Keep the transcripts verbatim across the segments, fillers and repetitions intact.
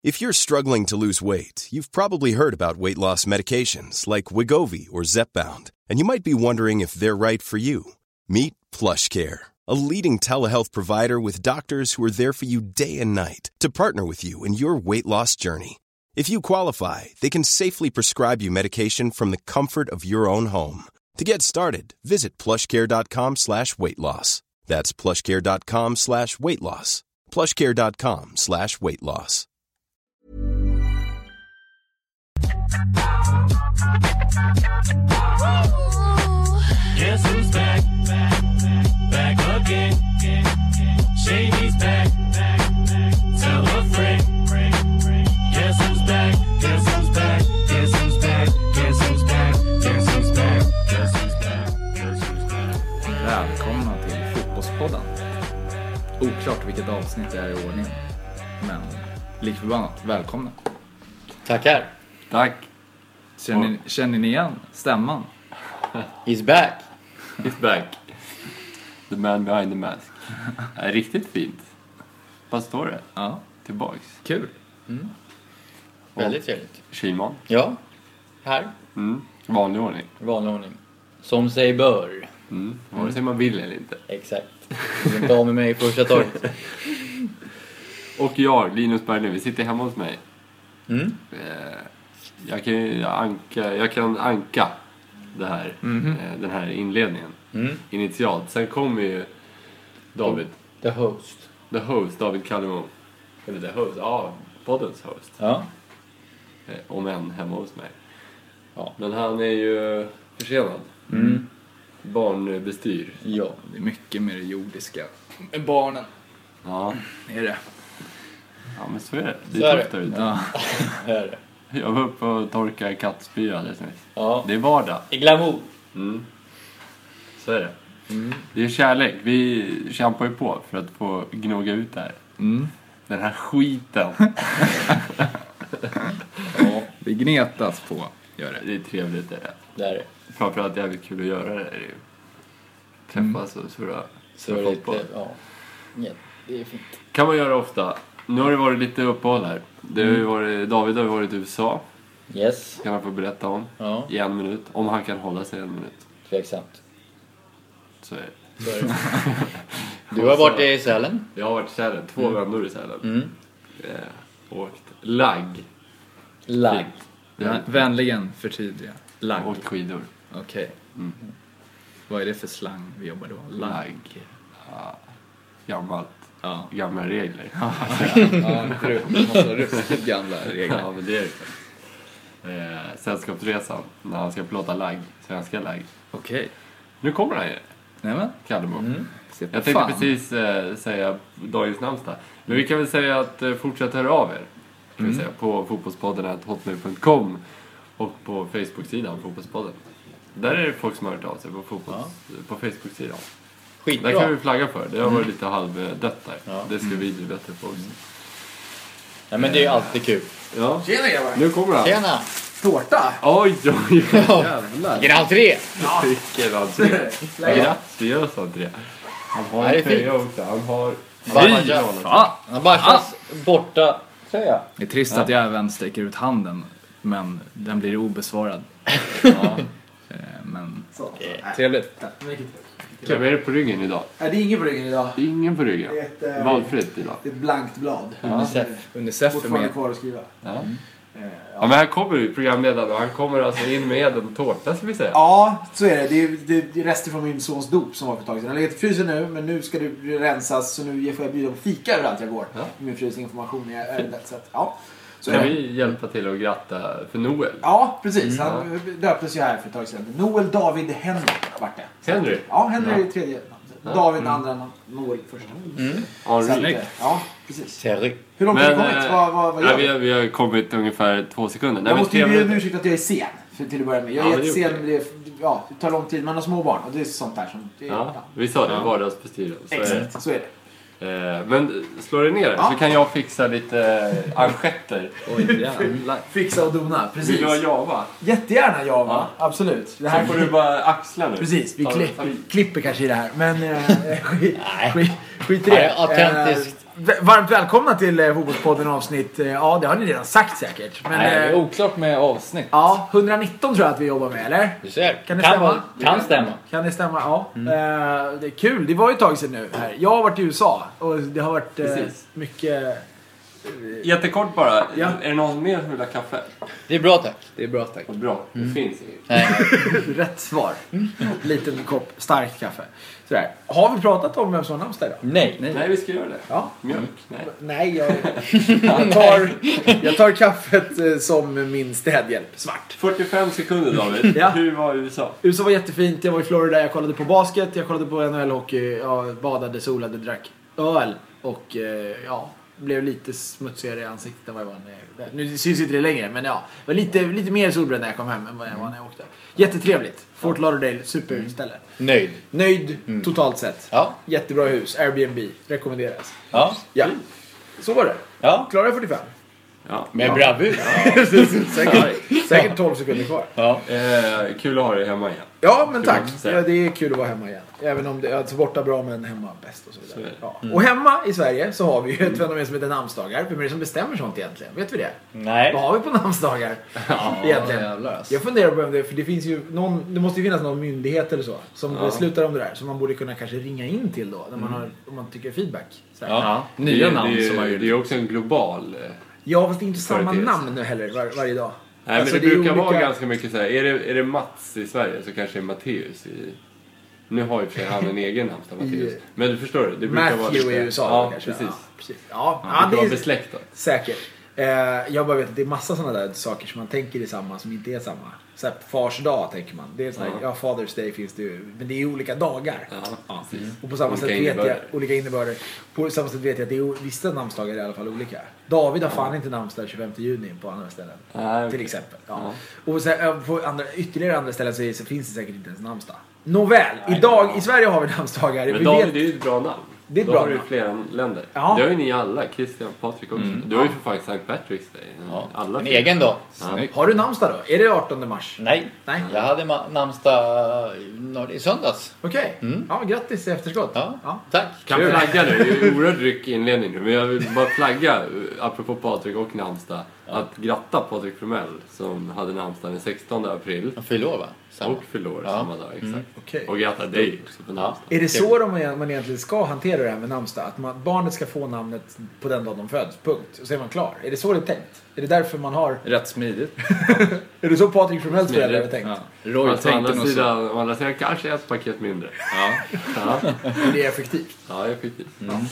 If you're struggling to lose weight, you've probably heard about weight loss medications like Wegovy or Zepbound, and you might be wondering if they're right for you. Meet PlushCare, a leading telehealth provider with doctors who are there for you day and night to partner with you in your weight loss journey. If you qualify, they can safely prescribe you medication from the comfort of your own home. To get started, visit plushcare.com slash weight loss. That's plushcare.com slash weight loss. plushcare.com slash weight loss. Guess who's back? Back again. Shady's back. Tell a friend. Guess who's back? Guess who's back? Guess who's back? Guess who's back? Guess who's back? Guess who's back? Guess who's back? Välkomna till Fotbollspodden. Oklart vilket avsnitt det är i ordningen, men lik förbannat, välkomna. Tackar. Tack. Känner, ni, känner ni igen stämman? He's back. He's back. The man behind the mask. Är riktigt fint. Vad står det? Ja. Tillbaks. Kul. Mm. Väldigt trevligt. Kilman. Ja, här. Mm. Vanlig ordning. Vanlig ordning. Som sig bör. Mm. Vare sig man vill eller inte. Exakt. Du vill inte av med mig i första taget. Och jag, Linus Berglund, vi sitter hemma hos mig. Mm. Eh, jag, kan anka, jag kan anka det här, Mm-hmm. eh, den här inledningen. Mm. Initialt. Sen kommer ju David, The host. the host, David Kallemo. Eller the host, ja, poddens host. Ja. Eh, om än hemma hos mig. Ja. Men han är ju försenad. Mm. Barnbestyr. Ja. Det är mycket mer jordiska. Barnen. Ja. Är det? Ja, men så är det. Så Det är är det. tufft där ute. Ja. Här är det. Jag var uppe och torkade kattspy alldeles nyss. Ja. Det är vardag. I glamour. Mm. Så är det. Mm. Det är kärlek. Vi kämpar ju på för att få gnoga ut det här. Mm. Den här skiten. Ja. Det gnetas på. Gör det. Det är trevligt det. Det är det. Framförallt jävligt kul att göra det. Det är ju träffas och surra. Så är det lite, ja. Ja. Det är fint. Kan man göra ofta. Nu har det varit lite uppehåll här. Det har ju varit, David har ju varit i U S A. Yes. Kan han få berätta om. Ja. I en minut. Om han kan hålla sig en minut. Tveksamt. Så är det. Så är det. Du har varit i Sälen. Jag har varit i Sälen. Två Mm. vändor i Sälen. Mm. Eh, åkt lagg. Lag. Fint. Vän, vänligen förtydliga. Lagg. Åkt skidor. Okej. Mm. Vad är det för slang vi jobbar då? Lagg. Lagg. Ja. Gammalt. Ja. Gamla regler. Ja, massa ruskigt gamla regler. Ja, men det är det. Eh, Sällskapsresan. När han ska plåta lagg. Svenska lagg. Okej. Nu kommer han ju. Nämen. Kallemo. Mm. Se på Jag tänkte fan. precis eh, säga dagens namnsdag. Men vi kan väl säga att eh, fortsätt höra av er. Kan Mm. vi säga, på fotbollspodden at hotmail punkt com och på Facebook-sidan Fotbollspodden. Där är det folk som har hört av sig på, fotbolls, på Facebook-sidan. Skitbra. Där kan vi flagga för. Det har varit lite halvdött där. Ja. Det ska vi bli bättre på också. Ja, men det är ju alltid kul. Ja. Tjena grabbar! Nu kommer han. Tjena! Tårta! Oj, oj, oj. Jävlar. Grand tre! Vilken entré. Gratuleras entré. Han har Ja, det är en tröja fint. också. Han har... Baja. Fan. Han bara borta tröja. Det är trist att jag även sträcker ut handen, men den blir obesvarad. Ja. Eh, Men Så. trevligt. Tack. Mycket Vem är det på ryggen idag? Nej, det är ingen på ryggen idag. Ingen på ryggen. Det är ett, eh, Valfritt idag. Det är ett blankt blad. Unicef. Unicef är Fortfarande med. kvar att skriva. Ja. Eh, Ja, men här kommer ju programledaren och han kommer alltså in med en tårta, ska vi säga. Ja, så är det. Det är, det är rester från min sons dop som var för ett tag sedan. Han ligger i frysen nu, men nu ska det rensas. Så nu får jag bjuda på fika överallt jag går. Ja. Med min frys information i ärendet. Så att, ja. Så Så är kan det. vi hjälpa till att gratta för Noel. Ja, precis. Han döptes ju här för ett tag sedan. Noel David Henry vart det. Henry? Ja, Henry Ja. är tredje namnet. David andra namn. Noel första. Så att, Henry. eh, ja, precis. Terry. Hur långt har Men vi kommit? eh, Vad, vad, vad ja, gör vi, vi? har, vi har kommit ungefär två sekunder. Nej, Jag men måste ju tre be om minuter. ursäkt att jag är sen. För till att börja med. Jag Ja, är men det är jättesen. okej. Det, ja, det tar lång tid. Man har små barn. Och det är sånt där som... Det, Ja, ja. vi sa det, Ja. vardagsbestyren. Så är det. Exakt, så är det. Eh, men slå dig ner Ja. så kan jag fixa lite eh, manschetter. Oj, jävlar. Fixa och dona, precis. Vill du ha Java? Jättegärna Java, Ja. absolut. Det Här här får du bara axla nu. Precis, vi Ta- kli, ta- klipper kanske i det här. Men eh, skit, Nej. skit, skit i Ja, det. det är autentiskt. Eh, v- varmt välkomna till eh, Fotbollspodden avsnitt. Eh, ja, det har ni redan sagt säkert. Men, Nej, det är eh, oklart med avsnitt. ja, etthundranitton tror jag att vi jobbar med, eller? Du ser. Kan det kan, stämma? vara- kan stämma. Kan det stämma? Ja. Eh, det är kul. Det var ju ett tag sedan nu här. Jag har varit i U S A och det har varit eh, Precis. mycket... Jättekort bara. Ja. Är det någon mer som vill ha kaffe? Det är bra tack. Det är bra tack. Vad bra. Det finns inget. Nej. Rätt svar. Liten kopp starkt kaffe. Sådär. Har vi pratat om vem som har namnsdag idag? Nej. Nej, vi ska göra det. Ja. Mjölk? Nej. Nej, jag, jag, tar, jag tar kaffet eh, som min städhjälp. Svart. fyrtiofem sekunder David. Ja. Hur var U S A? U S A var jättefint. Jag var i Florida, jag kollade på basket, jag kollade på N H L-hockey, jag badade, solade, drack öl och eh, ja, blev lite smutsigare i ansiktet än vad jag var när jag, nu syns inte det längre, men ja, var lite, lite mer solbränd när jag kom hem än vad jag var när jag åkte. Jättetrevligt. Fort Lauderdale, superställe. Nöjd. Nöjd totalt sett. Ja. Jättebra hus, Airbnb, rekommenderas. Ja. Ja, så var det. Ja. Klarade jag fyrtiofem? Ja. Med bravur. säkert, säkert tolv sekunder kvar. Ja. Eh, kul att ha dig hemma igen. Ja, men tack. man säga. Ja, det är kul att vara hemma igen. Även om det är alltså borta bra, men hemma bäst och så Så är vidare. det. Ja. Och hemma i Sverige så har vi ju ett fenomen som heter namnsdagar. Vem är det som bestämmer sånt egentligen? Vet vi det? Nej. Vad har vi på namnsdagar? egentligen. jävlar, alltså. Jag funderar på om det, för det finns ju någon, det måste ju finnas någon myndighet eller så som Ja. beslutar om det där. Som man borde kunna kanske ringa in till då, när man har, om man tycker feedback. Så här. Ja. Nya det, namn det, som har det, gjort. det är också en global... Eh, Ja, fast det är inte samma Företeelse. namn heller var, varje dag. nej, Alltså, men det, är brukar vara olika- ganska mycket så här. Är det, är det Mats i Sverige så kanske det är Matteus i... Nu har ju för sig han en egen namnsdag, Matteus. I- Men du förstår, det brukar vara Matthew i U S A Ja, kanske. precis. Ja, precis. Ja, Ja, ja, det det var är besläktat. säkert. Eh, jag bara vet att det är massa sådana där saker som man tänker är samma som inte är samma. Så här, fars dag tänker man. Det är sån här, Ja. ja. Father's Day finns det ju. Men det är ju olika dagar. Ja, precis. Och på samma Olika sätt vet innebörder. jag, olika innebörder. På samma sätt vet jag att det är vissa namnsdagar är i alla fall olika. David har fan inte namnsdag tjugofemte juni på andra ställen. Nej, okej. Till exempel. Ja. Och så här, på andra, ytterligare andra ställen så, är, så finns det säkert inte ens namnsdag. Nåväl, idag i Sverige har vi namnsdagar. Men Vi David, vet- det är ju ett bra namn. Det är ett Då bra har du ju namn. flera länder. Ja. Det har ju ni alla. Christian, Patrik också. Du har ju för fan Sankt Patrick's Day. Ja. Alla En fyra. egen dag. Ja. Har du namnsdag då? Är det artonde mars? Nej. Nej. Jag hade ma- namnsdag i- i söndags. Okej. Ja, grattis i efterskott. Ja. Ja. Tack. Kan flagga nu. Det är ju oerhört ryck inledning nu. Men jag vill bara flagga, apropå Patrik och namnsdag, att gratta Patrik Fromell som hade namnsdag den sextonde april. Jag fyller år va? Samma. Och förlorar Ja. samma dag, exakt. Okej. Och gratta dig också på Ja. namnsdag. Är det så de, man egentligen ska hantera det här med namnsdag? Att man, barnet ska få namnet på den dag de föds, punkt. Och så är man klar. Är det så det är tänkt? Är det därför man har... Rätt smidigt. Är det så Patrik Formells Smidigt. föräldrar har tänkt? Ja. Roy Fast å andra tänkte nog så. sidan, å andra sidan kanske ett paket mindre. Ja. Ja, Men det är effektivt. ja effektivt.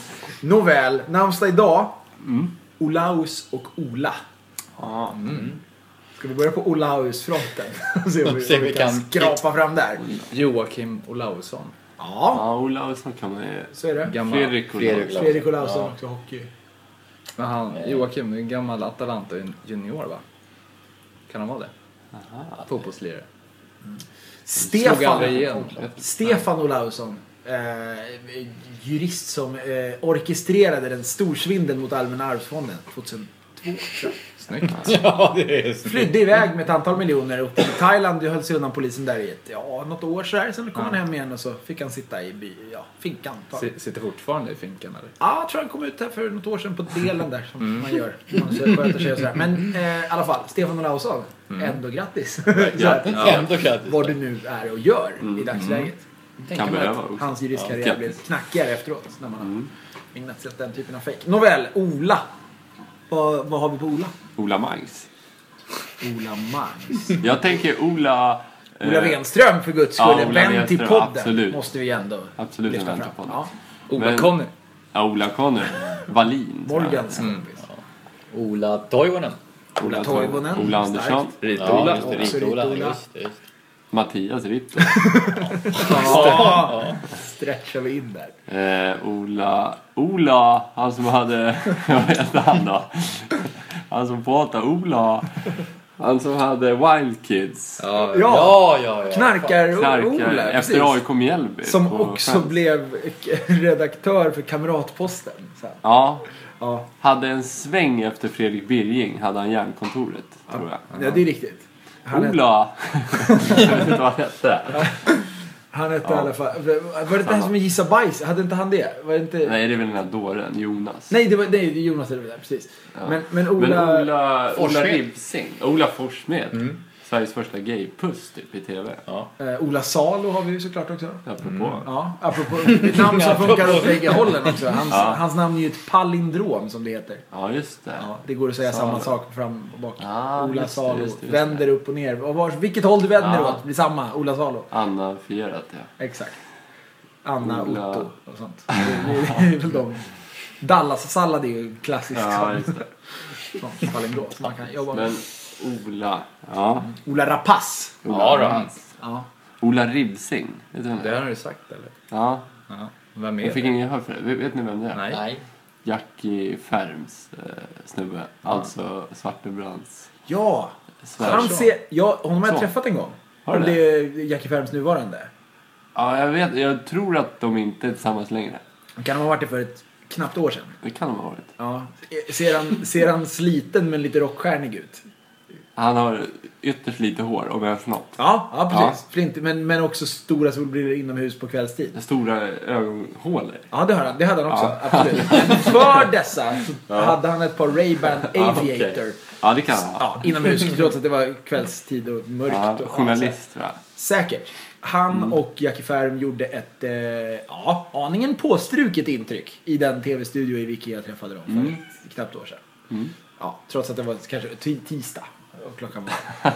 Nåväl, namnsdag idag. Olaus och Ola. Ja. Ska vi börja på Olaus-fronten? Se om vi, Se om vi vi kan kan- skrapa fram där. Joakim Olausson. Ja, Ja, Olausson kan man ju... så är det. Gammal. Fredrik Fredrik Olausson. Fredrik Olausson Ja. också hockey. Men han, Joakim, det är en gammal Atalanta junior va? Kan han vara det? Fotbollslirare. Slog aldrig Stefan, igenom. Stefan Olausson. Eh, jurist som eh, orkestrerade den storsvindeln mot Allmänna arvsfonden tjugohundratvå, tror jag. Snyggt. Ja, det är Flydde iväg med ett antal miljoner upp till Thailand. Det höll sig undan polisen där i ett, ja, något år så här. Sen kom han hem igen och så fick han sitta i by, ja, finkan. S- Sitter fortfarande i finkan eller? Ja, jag tror han kom ut här för något år sedan på delen där som man gör. Man sköter sig och sådär. Men eh, i alla fall, Stefan Olausson. Ändå grattis. Så här, ändå grattis. vad du nu är och gör i dagsläget. Kan Tänker mig behöva att också. hans juristkarriär Ja, blev grattis. knackigare efteråt. När man har ägnat sig åt den typen av fejk. Nåväl, Ola. Vad, vad har vi på Ola? Ola Mangs. Ola Mangs. Jag tänker Ola... eh, Ola Wenström för guds skull. ja, En Ola vän till Wenström, podden. absolut. Måste vi ändå Absolut en lyfta vän fram. till podden. Ja. Ola Men- Conny. Ja, Ola Conner. Wallin. tror jag. Morgans kompis. Ola Toivonen. Ola Toivonen. Ola Andersson. Ja, Rit-Ola. just det. Också Rit-Ola. Rit-Ola. Just det, just det. Mattias Ritter. Ja. Stretchar vi in där. Eh, Ola... Ola, han som hade... Vad heter han då? Han som pratar Ola. Han som hade Wild Kids. Ja, Ja, Ja, ja, ja. knarkar Knarkar Ola. efter precis. A I K Mjällby. Som på också Friends. blev redaktör för Kamratposten. Sen. Ja, Ja. hade en sväng efter Fredrik Birging. Hade han järnkontoret, tror jag. ja, det är riktigt. Han, är, Ola! Jag vet inte vad han hette. Han hette Ja. i alla fall... Var det det här som gissa bajs? Hade inte han det? Var det inte... Nej, det är väl den här dåren, Jonas. Nej, det var nej, det är Jonas eller det där, precis. Ja. Men, men Ola... Men Ola, Ola Forssmed. Ribsing. Ola Forssmed. Mm. Sveriges första gaypuss typ i tv. Ja. Eh, Ola Salo har vi ju såklart också. Apropå. Ja, apropå ett namn som funkar åt bägge hållen också. Hans, Ja. hans namn är ju ett palindrom som det heter. Ja, just det. Ja, det går att säga Salo. samma sak fram och bak. Ah, Ola just det, Salo. just det, just det. Vänder upp och ner. Och var, vilket håll du vänder Ja. åt blir samma. Ola Salo. Anna Fierat, ja. Exakt. Anna, Ola. Otto och sånt. Det är, det är väl de. Dallas-sallad är ju klassiskt. Ja, just det. Sånt palindrom som man kan jobba med. Men Ola. Ja. Ola Rapace. Ja då, hans. Ja. Ola Ribsing. Vet du vem det Det är? har du sagt eller? Ja. Ja. Vem är Jag fick det? ingen gehör för det. Vet, vet ni vem det är? Nej. Nej. Jackie Färms eh, snubbe. Alltså Svartebrands. Ja. Svärson. Han ser, ja, honom har jag Så. träffat en gång. Har du det är Jackie Färms nuvarande. Ja, jag vet. Jag tror att de inte är tillsammans längre. Kan ha varit det för ett knappt år sedan. Det kan de ha varit. Ja. Ser han, ser han sliten men lite rockstjärnig ut? Han har ytterst lite hår och en snopp. Ja, ja precis. Flint, men, men också stora solbrillor inomhus på kvällstid. Stora ögonhålor. Ja, det, har han, det hade han också. Ja. Absolut. För dessa så hade han ett par Ray-Ban Ja, Aviator. okej. Ja, det kan han ha. Ja, inomhus. Trots att det var kvällstid och mörkt. Ja, och, journalist tror jag. Säkert. Han och Jackie Färm gjorde ett, eh, ja, aningen påstruket intryck i den tv-studio i vilken jag träffade dem för Mm. ett knappt år sedan. Ja, trots att det var kanske t- tisdag och klockan var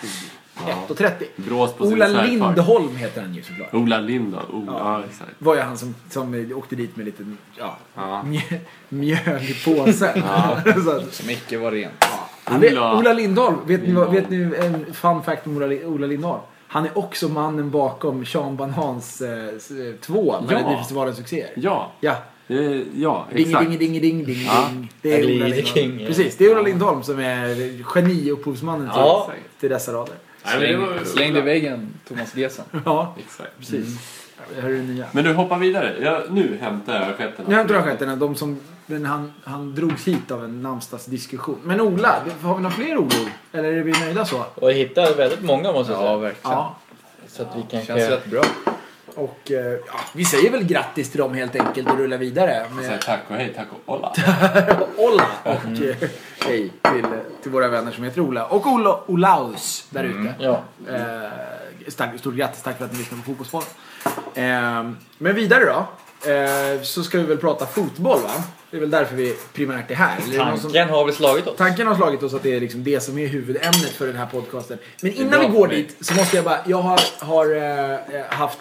ett och trettio. Brås på sin Ola svärfar. Lindholm heter han ju såklart. Ola Lindahl. Oh, ja. exakt. Var ju han som, som åkte dit med lite ja, Ja. mjö, mjöl i påsen. Så att, Som icke var rent. han vet, Ola- Ola Lindholm, vet ni, vad, Lindholm. vet ni en fun fact om Ola, Ola Lindholm? Han är också mannen bakom Sean Banans eh, s- eh, två Melodifestivalens succéer. Ja, Ja. det, ja Ding, exakt. ding, ding, ding, ding, Ja. ding. Det är Ali Ola the Lindholm. King, ja. Precis, det är Ola Lindholm som är geniupphovsmannen till, Ja. till dessa rader. Nej, men det Släng, var- slängde i väggen Thomas Gesson. Ja, Exakt. precis. Det här är det nya. Men du hoppar vidare. Jag, nu hämtar jag stjärten. Nu har inte jag skett de som, men han, han drogs hit av en namnsdagsdiskussion. Men Ola, har vi några fler Olor? Eller är vi nöjda så? Och jag hittade väldigt många måste jag säga. Ja, verkligen. Ja. Så att vi Känns kanske... rätt bra. Och eh, ja, vi säger väl grattis till dem helt enkelt och rullar vidare Säg med tack och hej, tack och olla. Ola och eh, hej till, till våra vänner som heter Ola. Och Ola Olaus där ute. Ja. Eh, stark, stort grattis, tack för att ni lyssnar på Fotbollspodden. Eh, men vidare då. Eh, så ska vi väl prata fotboll, va? Det är väl därför vi primärt är här. Eller är det någon som- Tanken har väl slagit oss. Tanken har slagit oss att det är liksom det som är huvudämnet för den här podcasten. Men innan bra vi går för mig. dit så måste jag bara, jag har, har äh, haft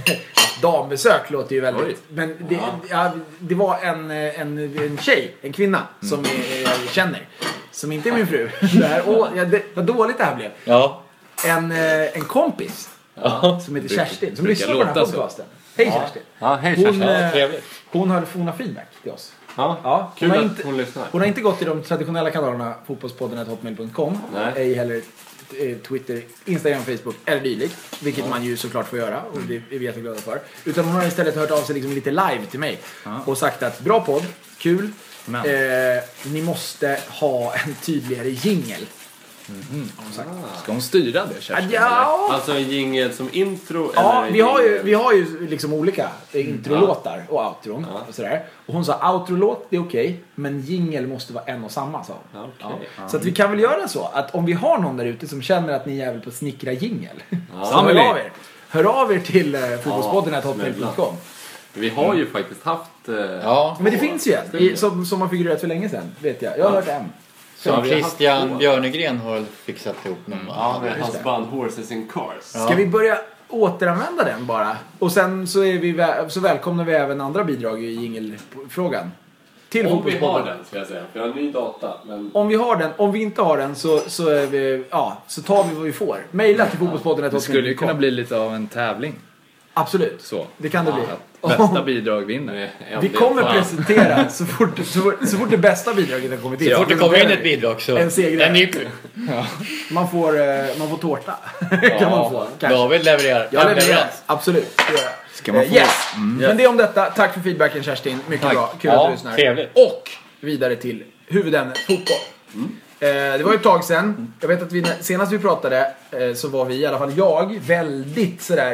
dambesök, låter ju väldigt. Oj. Men det, ja, det var en, en, en tjej, en kvinna som jag, jag känner. Som inte är min fru. Det här, åh, ja, det, vad dåligt det här blev. Ja. En, eh, en kompis Ja. som heter Kerstin, som brukar lyssnar på den här låta så. podcasten. Hej Kerstin. Ja, hej Hon, Kerstin. eh, Ja, trevligt. Hon har, hon har feedback till oss. Ja, Ja, kul hon har att inte- hon lyssnar. Hon har inte gått i de traditionella kanalerna fotbollspodden at hotmail punkt com. Nej. Ej heller eh, Twitter, Instagram, Facebook eller dylikt. Vilket man ju såklart får göra och det är vi jätteglada för. Utan hon har istället hört av sig liksom lite live till mig. Och sagt att bra podd, kul. Men. Eh, ni måste ha en tydligare jingle. Har hon sagt. Ska hon styra det, Kerstin? Ja, Alltså en jingel som intro ja eller vi, har ju, jingle? vi har ju liksom olika eh, introlåtar och outron. Och, sådär. Och hon sa outrolåt, det är okej. Men jingle måste vara en och samma, sa hon. Ja, Ja. okej. Så att vi kan väl göra så att om vi har någon där ute som känner att ni är jävel på att snickra jingel. Så hör Samling. av er. Hör av er till eh, fotbollspodden at hotmail punkt com. Vi har ju faktiskt haft... Eh, Ja. Men det finns ju en i, som, som har figurerat för länge sedan, vet jag. Jag har hört en. Ja, Så vi har haft Christian två. Björnegren har väl fixat ihop någon. Ja, med just hans det. band Horses in Cars. Ska vi börja återanvända den bara? Och sen så, är vi vä- så välkomnar vi även andra bidrag i jingelfrågan. Till Om vi har fotbollspodden. den, ska jag säga. För jag har ny data. Men... Om vi har den, om vi inte har den så, så, är vi, ja, så tar vi vad vi får. Maila till fotbollspodden at Det hotmail skulle ju punkt com. kunna bli lite av en tävling. Absolut. Så. Det kan det bli. Att bästa bidrag vinner. med en Vi del kommer fan. presentera så fort, så, fort, så fort det bästa bidraget har kommit in. Så fort det kommer in ett bidrag så... En segrare. En nyp. Man får, eh, man får tårta. kan man få. Kanske. David levererar. Jag levererar. levererar. Absolut. Det gör jag. Ska man Eh, få- yes. Men det är om detta. Tack för feedbacken Kerstin. Mycket Tack. bra. Kul Ja, att du lyssnar. trevligt. Och vidare till huvudämnet fotboll. Eh, det var ju ett tag sedan. Jag vet att vi, senast vi pratade eh, så var vi, i alla fall jag, väldigt sådär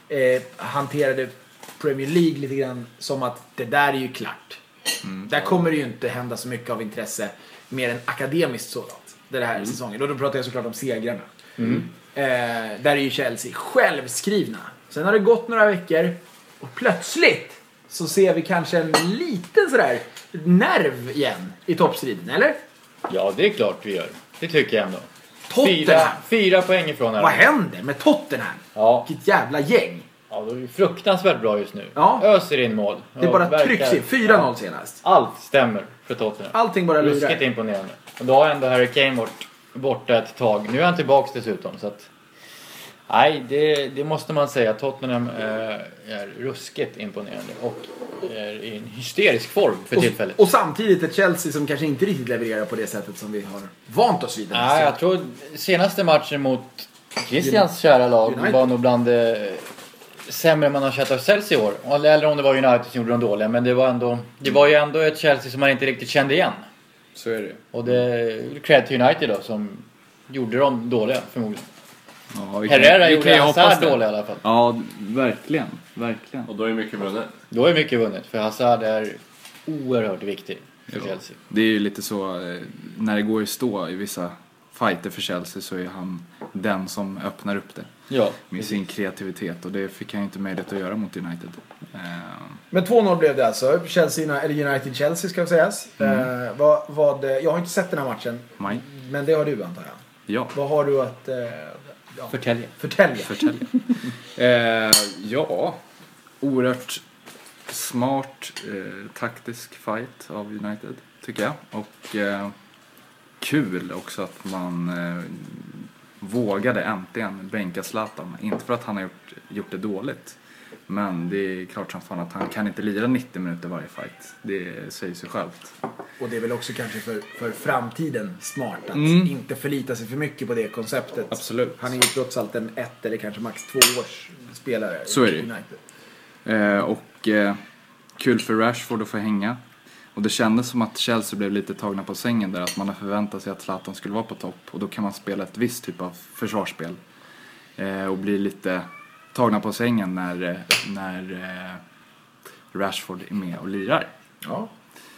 eh, hanterade Premier League lite grann som att det där är ju klart. Mm. Där kommer det ju inte hända så mycket av intresse mer än akademiskt sådant. Det här mm. säsongen. Och då pratar jag såklart om segrarna. Mm. Eh, där är ju Chelsea självskrivna. Sen har det gått några veckor och plötsligt så ser vi kanske en liten sådär nerv igen i toppstriden, eller? Ja, det är klart vi gör. Det tycker jag ändå. Tottenham. Fyra, fyra poäng ifrån här. Vad händer med Tottenham? Ja. Vilket jävla gäng. Ja, det är fruktansvärt bra just nu. Ja. Öser in mål. Det är bara verkar... trycks in. fyra noll senast. Allt stämmer för Tottenham. Allting bara lurar. Ruskigt imponerande. Och då har ändå Harry Kane varit borta ett tag. Nu är han tillbaka dessutom. Så att... Nej, det, det måste man säga. Tottenham är, är ruskigt imponerande. Och är i en hysterisk form för och, tillfället. Och samtidigt ett Chelsea som kanske inte riktigt levererar på det sättet som vi har vant oss vid. Nej, jag tror senaste matchen mot Christians kära lag United var nog bland det sämre man har sett av Chelsea i år. Eller om det var United som gjorde de dåliga. Men det var, ändå, det var ju ändå ett Chelsea som man inte riktigt kände igen. Så är det. Och det är cred till United då som gjorde dem dåliga förmodligen. Ja, vi kan, Herrera vi gjorde Hazard dålig i alla fall. Ja, verkligen. Verkligen. Och då är mycket vunnet. Då är mycket vunnet. För Hazard är oerhört viktig för Chelsea. Det är ju lite så, när det går i stå i vissa fighter för Chelsea så är han den som öppnar upp det. Ja, med sin kreativitet. Och det fick han ju inte möjlighet att göra mot United. Uh, Men två noll blev det alltså. Chelsea, eller United-Chelsea ska sägas. Mm. Uh, vad, vad, jag har inte sett den här matchen. Nej. Men det har du, antar jag. Ja. Vad har du att... Uh, ja. Förtälja. Förtälja. Förtälja. uh, ja, oerhört smart uh, taktisk fight av United, tycker jag. Och uh, kul också att man uh, vågade äntligen bänka Zlatan. Inte för att han har gjort, gjort det dåligt. Men det är klart som fan att han kan inte lira nittio minuter varje fight. Det säger sig självt. Och det är väl också kanske för, för framtiden smart att mm. inte förlita sig för mycket på det konceptet. Absolut. Han är ju trots allt en ett eller kanske max två års spelare. Så är det. United. Eh, och eh, kul för Rashford att få hänga. Och det kändes som att Chelsea blev lite tagna på sängen där. Att man har förväntat sig att Zlatan skulle vara på topp. Och då kan man spela ett visst typ av försvarsspel. Eh, och bli lite tagna på sängen när, när eh, Rashford är med och lirar. Ja.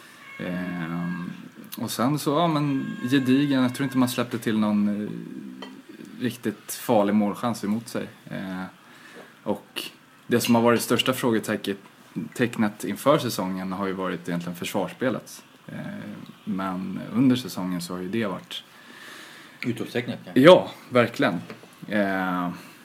Eh, och sen så, ja men gedigen. Jag tror inte man släppte till någon eh, riktigt farlig målchans emot sig. Eh, och det som har varit största frågetecknet tecknet inför säsongen har ju varit egentligen försvarsspelet. Eh, men under säsongen så har ju det varit... Utropstecknet. Ja, verkligen. Eh,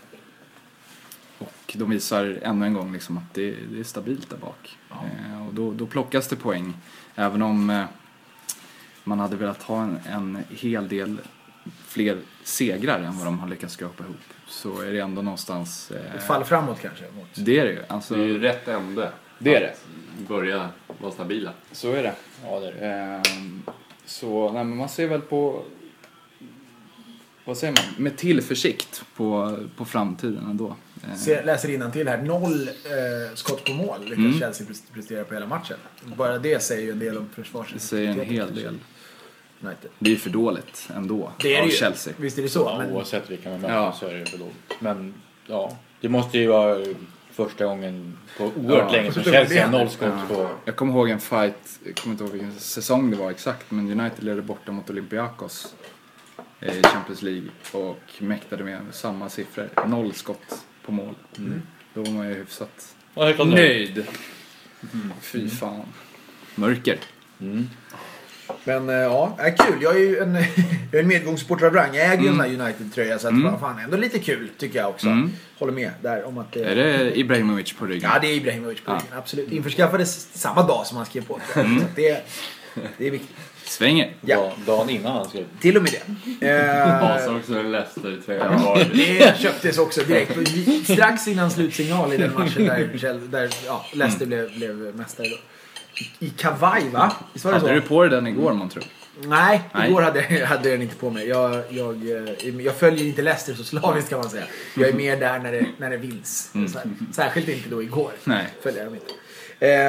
och de visar ännu en gång liksom att det, det är stabilt där bak. Ja. Eh, och då, då plockas det poäng. Även om eh, man hade velat ha en, en hel del fler segrar än vad de har lyckats skrapa ihop. Så är det ändå någonstans... Eh, Ett fall framåt kanske. Mot. Det är det ju. Alltså, det är ju rätt ände. Det är det. Börja vara stabila. Så är det. Ja, det är det. Eh, så nej, men man ser väl på... Vad säger man? Med tillförsikt på, på framtiden ändå. Eh. Se, läser innantill här. Noll eh, skott på mål lyckas mm. Chelsea prestera på hela matchen. Bara det säger ju en del om försvaret. Det säger en hel del. United. Det är ju för dåligt ändå. Det är av det ju. Chelsea. Visst är det så. Ja, men... oavsett vilka man möter ja. så är det för dåligt. Men ja, det måste ju vara första gången på oerhört ja. länge som Chelsea har noll skott ja. på. Jag kommer ihåg en fight, jag kommer inte ihåg vilken säsong det var exakt, men United ledde borta mot Olympiakos i Champions League och mäktade med samma siffror. Noll skott på mål. Mm. Då var man ju hyfsat ja, nöjd. Mm. Fy fan. Mörker. Mm. Men ja, är kul. Jag är ju en, jag är en medgångssupporter av rang. Jag äger ju Mm. en sån här United-tröja så att Mm. fan ändå lite kul tycker jag också. Mm. Håller med där om att det... Är det Ibrahimovic på ryggen? Ja, det är Ibrahimovic på ryggen. Ja. Absolut. Införskaffades samma dag som han skrev på. Mm. Så det, det är viktigt. Svänger. Ja. Dagen innan han skrev. Till och med det. Ja, så Eh, också en Leicester-tröja var det. det köptes också direkt. Strax innan slutsignal i den matchen där, där ja, Leicester blev, blev mästare då. I kavaj, va? Visst var det så? Hade du på dig den igår, man tror? Nej, Nej. igår hade, hade jag den inte på mig. Jag, jag, jag följer inte Leicester så slaviskt kan man säga. Jag är mer där när det, när det vinns. Mm. Särskilt inte då igår. Nej. Följer jag inte. Eh,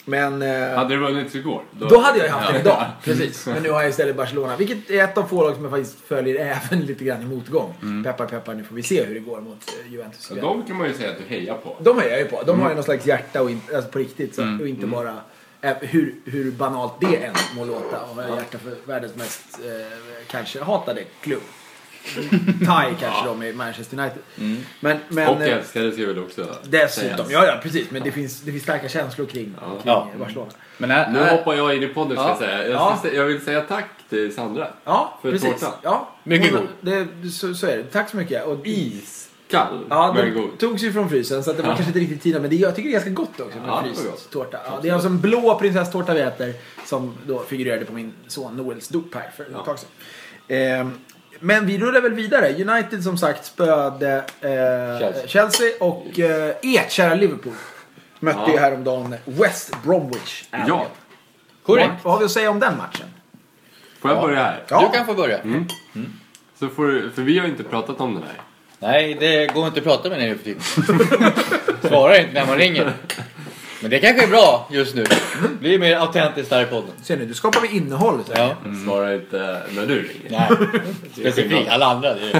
Men, eh, Hade du vunnit igår? Då, då hade jag ju haft det idag. Precis. Men nu har jag istället Barcelona. Vilket är ett av få lag som jag faktiskt följer även lite grann i motgång. Mm. Peppar, peppar. Nu får vi se hur det går mot uh, Juventus. Så de kan man ju säga att du hejar på. De hejar ju på. De mm. har ju någon slags hjärta och in, alltså på riktigt. Så, mm. Och inte mm. bara... Eh, hur, hur banalt det än må låta. Och har hjärta för världens mest eh, kanske hatade klubb. Thai kanske de i Manchester United. Mm. Men, men, och älskade ska väl också dessutom, ja, ja precis. Men det finns, det finns starka känslor kring, ja. kring ja. Barcelona. Men här, nu äh, hoppar jag in i podden ska ja. jag säga. Jag, ja. jag vill säga tack till Sandra. Ja, för precis. tårtan. Ja, mycket god. Det, så, så är det. Tack så mycket. Och iskall. Ja, den togs ju från frysen så att det var ja. kanske inte riktigt tiden. Men det, jag tycker det är ganska gott också med ja, fryst tårta. Ja, det är alltså en blå prinsesstårta vi äter. Som då figurerade på min son Noels dop här för ett ja. tag sedan. Ehm, Men vi rullar väl vidare. United som sagt spöade eh, Chelsea. Chelsea och eh, ert kära Liverpool mötte ja. ju häromdagen West Bromwich. Ja, korrekt. Vad har vi att säga om den matchen? Får jag börja här? Ja. Du kan få börja. Mm. Mm. Så får, för vi har inte pratat om den här. Nej, det går inte att prata med dig för tiden. Svarar inte när man ringer. Men det kanske är bra just nu. Det blir mer autentiskt här i podden. Ser ni, du skapar med innehåll. Så. Ja. Mm. Svarar inte när du ringer. Nej, specifikt. Alla andra. Det är...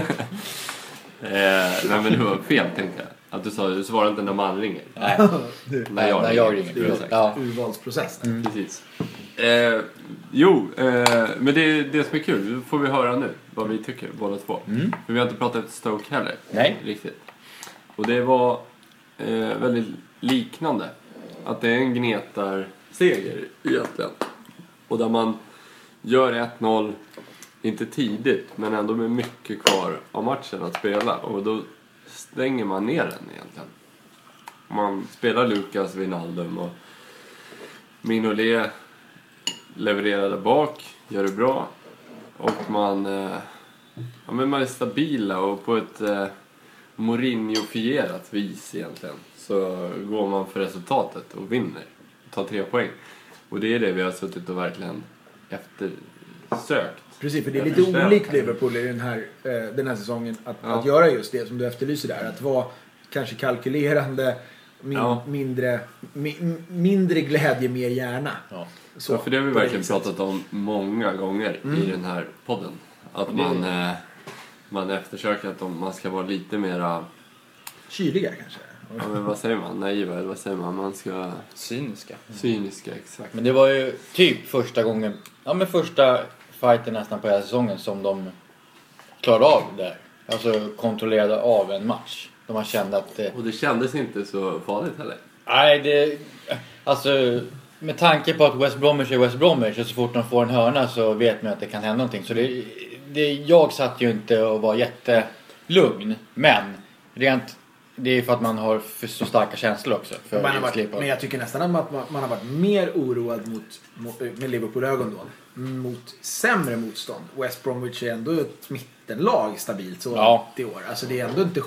eh, nej, men det var fel tänkte jag. Att du sa du svarar inte när man ringer. Nej, när jag, när jag ringer. ringer. Ja. Urvalsprocess. Mm. Precis. Eh, jo, eh, men det, det som är kul, då får vi höra nu vad vi tycker, båda två. Mm. För vi har inte pratat efter Stoke heller. Nej. Riktigt. Och det var eh, väldigt liknande. Att det är en gnetarseger egentligen. Och där man gör ett noll, inte tidigt, men ändå med mycket kvar av matchen att spela. Och då stänger man ner den egentligen. Man spelar Lucas, Wijnaldum och Mignolet levererar där bak, gör det bra. Och man, eh, ja, men man är stabila och på ett eh, Mourinho-fierat vis egentligen. Så går man för resultatet och vinner. Tar tre poäng. Och det är det vi har suttit och verkligen eftersökt. Precis, för det är lite olikt Liverpool i den här, eh, den här säsongen. Att, ja. att göra just det som du efterlyser där. Att vara kanske kalkylerande, min, ja. mindre, mi, mindre glädje, mer hjärna. Ja. Så, ja, för det har vi verkligen pratat om många gånger mm. i den här podden. Att man, eh, man eftersöker att man ska vara lite mera... kyliga kanske. Ja, men vad säger man? Naiva eller vad säger man? Man ska... Cyniska. Cyniska, exakt. Men det var ju typ första gången, ja men första fighten nästan på hela säsongen som de klarade av det. Alltså kontrollerade av en match. De har känt att det... Och det kändes inte så farligt heller. Nej, det... Alltså, med tanke på att West Bromwich är West Bromwich och så fort de får en hörna så vet man att det kan hända någonting. Så det, det, jag satt ju inte och var jättelugn. Men rent... Det är för att man har för så starka känslor också. För man har varit, men jag tycker nästan att man, man har varit mer oroad mot, mot, med Liverpool-ögon då. Mot sämre motstånd. West Bromwich är ändå ett mittenlag stabilt så ja. i år. Alltså det är ändå inte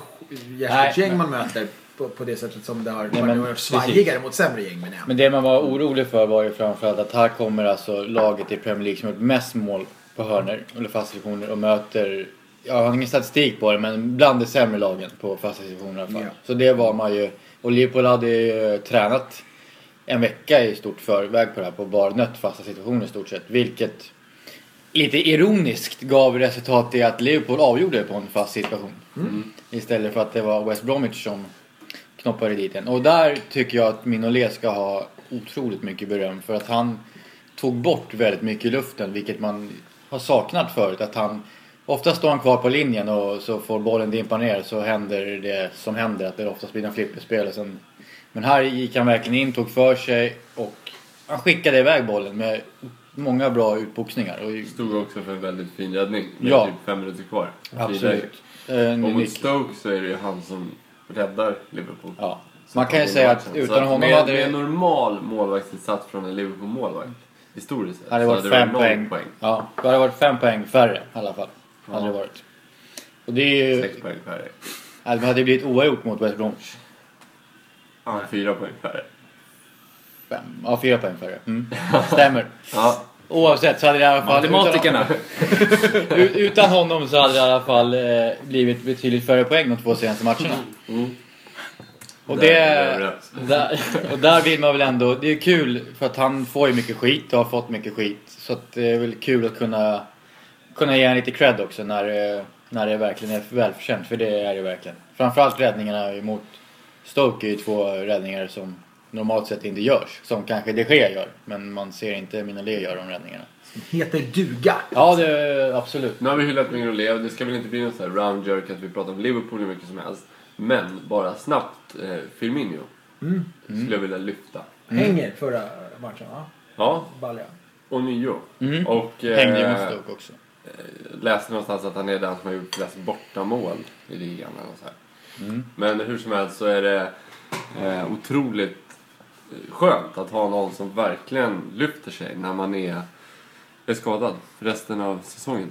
gäng man möter på, på det sättet som det har Nej, men, varit svajigare mot sämre gäng. Men, men det man var orolig för var ju framförallt att här kommer alltså laget i Premier League som har mest mål på hörnor eller fasta situationer och möter... Jag har ingen statistik på det, men bland de sämre lagen på fasta situationer i alla fall. Ja. Så det var man ju... Och Liverpool hade ju tränat en vecka i stort förväg på det här, på bara nött fasta situationer i stort sett. Vilket lite ironiskt gav resultat i att Liverpool avgjorde på en fast situation. Mm. Istället för att det var West Bromwich som knoppade dit den. Och där tycker jag att Mignolet ska ha otroligt mycket beröm. För att han tog bort väldigt mycket i luften, vilket man har saknat förut. Att han... Ofta står han kvar på linjen och så får bollen dimpa ner så händer det som händer. Att det oftast blir en flipperspel. Men här gick han verkligen in, tog för sig och han skickade iväg bollen med många bra utboxningar. Och stod också för en väldigt fin räddning med ja. typ fem minuter kvar. Absolut. Och mot Stoke så är det ju han som räddar Liverpool. Ja. Man kan ju säga att utan honom med, hade med en normal målvaktsinsats från en Liverpool-målvakt historiskt sett hade det varit fem poäng. poäng. Ja, det hade varit fem poäng färre i alla fall. Ja. Hade det varit. Och det är ju... Sex poäng färre. Ja, det hade blivit oavgjort mot West Bromwich. Ja, fyra poäng färre. Fem. Ja, fyra poäng färre. Mm. Stämmer. Ja. Oavsett så hade det i alla fall... Matematikerna. Utan, utan honom så hade det i alla fall eh, blivit betydligt färre poäng de två senaste matcherna. Mm. Och, Där det, är vi överens. där, och där vill man väl ändå, det är kul för att han får ju mycket skit och har fått mycket skit. Så att det är väl kul att kunna, kunna ge en lite cred också när, det- när det verkligen är välförtjänt, för det är det verkligen. Framförallt räddningarna emot Stoke är ju två räddningar som normalt sett inte görs. Som kanske De Gea gör, men man ser inte Mignolet göra de räddningarna. Heter duga. Ja, det är absolut. Nu har vi hyllat Mignolet och det ska väl inte bli någon sån här round jerk att vi pratar om Liverpool hur mycket som helst. Men bara snabbt, eh, Firmino Mm. skulle jag vilja lyfta. Hänger förra matchen, va? Ja, Balja. och nio. Mm. Och Hängde ju mot eh, Stoke också. läste någonstans att han är den som har gjort flest bortamål i ligan. Eller något så här. Mm. Men hur som helst så är det eh, otroligt skönt att ha någon som verkligen lyfter sig när man är, är skadad resten av säsongen.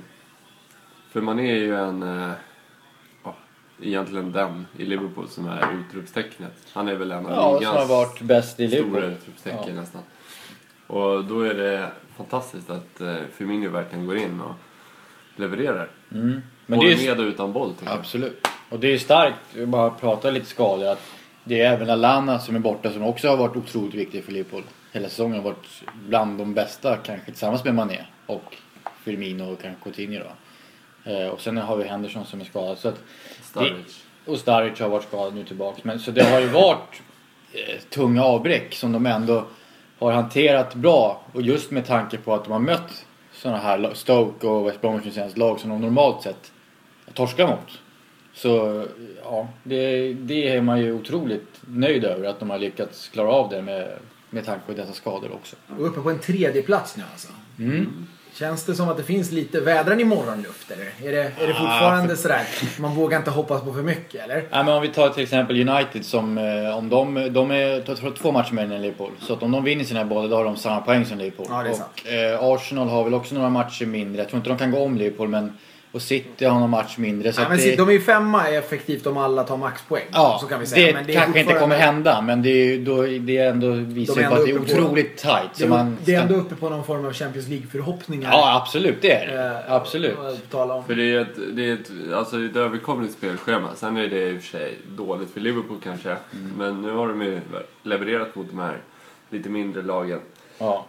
För man är ju en, eh, ja, egentligen den i Liverpool som är utropstecknet. Han är väl en av Ja, som ligans har varit bäst i stora Liverpool. utropstecken Ja. nästan. Och då är det fantastiskt att eh, Firmino verkligen går in och levererar. Mm. Men Både det är ju med och utan boll tycker jag. absolut. Och det är starkt, vi bara pratar lite skador, att det är även Lallana som är borta som också har varit otroligt viktig för Liverpool. Hela säsongen har varit bland de bästa, kanske tillsammans med Mané och Firmino och kanske Coutinho då. Eh, och sen har vi Henderson som är skadad. Så att Sturridge. det, och Sturridge har varit skadad nu tillbaka. Men, så det har ju varit eh, tunga avbräck som de ändå har hanterat bra. Och just med tanke på att de har mött sådana här Stoke och West Bromwich lag som de normalt sett torskar mot. Så ja, det, det är man ju otroligt nöjd över att de har lyckats klara av det med, med tanke på dessa skador också. Och uppe på en tredje plats nu alltså. Mm. Känns det som att det finns lite vädran i morgonluft eller? Är det, är det fortfarande sådär? Man vågar inte hoppas på för mycket eller? Ja, men om vi tar till exempel United som eh, om de, de är jag tror, två matcher mer än Liverpool. Så att om de vinner sina båda då har de samma poäng som Liverpool. Ja, det är sant. Och eh, Arsenal har väl också några matcher mindre. Jag tror inte de kan gå om Liverpool, men och City har någon match mindre. Så Ja, att men det, det... De är ju femma effektivt om alla tar maxpoäng. ja, så kan vi säga. det, Men det är kanske inte kommer fortfarande- hända, men det är, då, det är ändå visar De är på att det är ändå uppe på- otroligt tight. Det Så är, man det är ska- ändå uppe på någon form av Champions League-förhoppningar. Ja, absolut, det är det. Eh, Absolut. att tala om. För det är ett, det är ett, alltså ett överkomligt spelschema. Sen är det i och för sig dåligt för Liverpool kanske. Mm. Men nu har de ju levererat mot de här lite mindre lagen. Ja.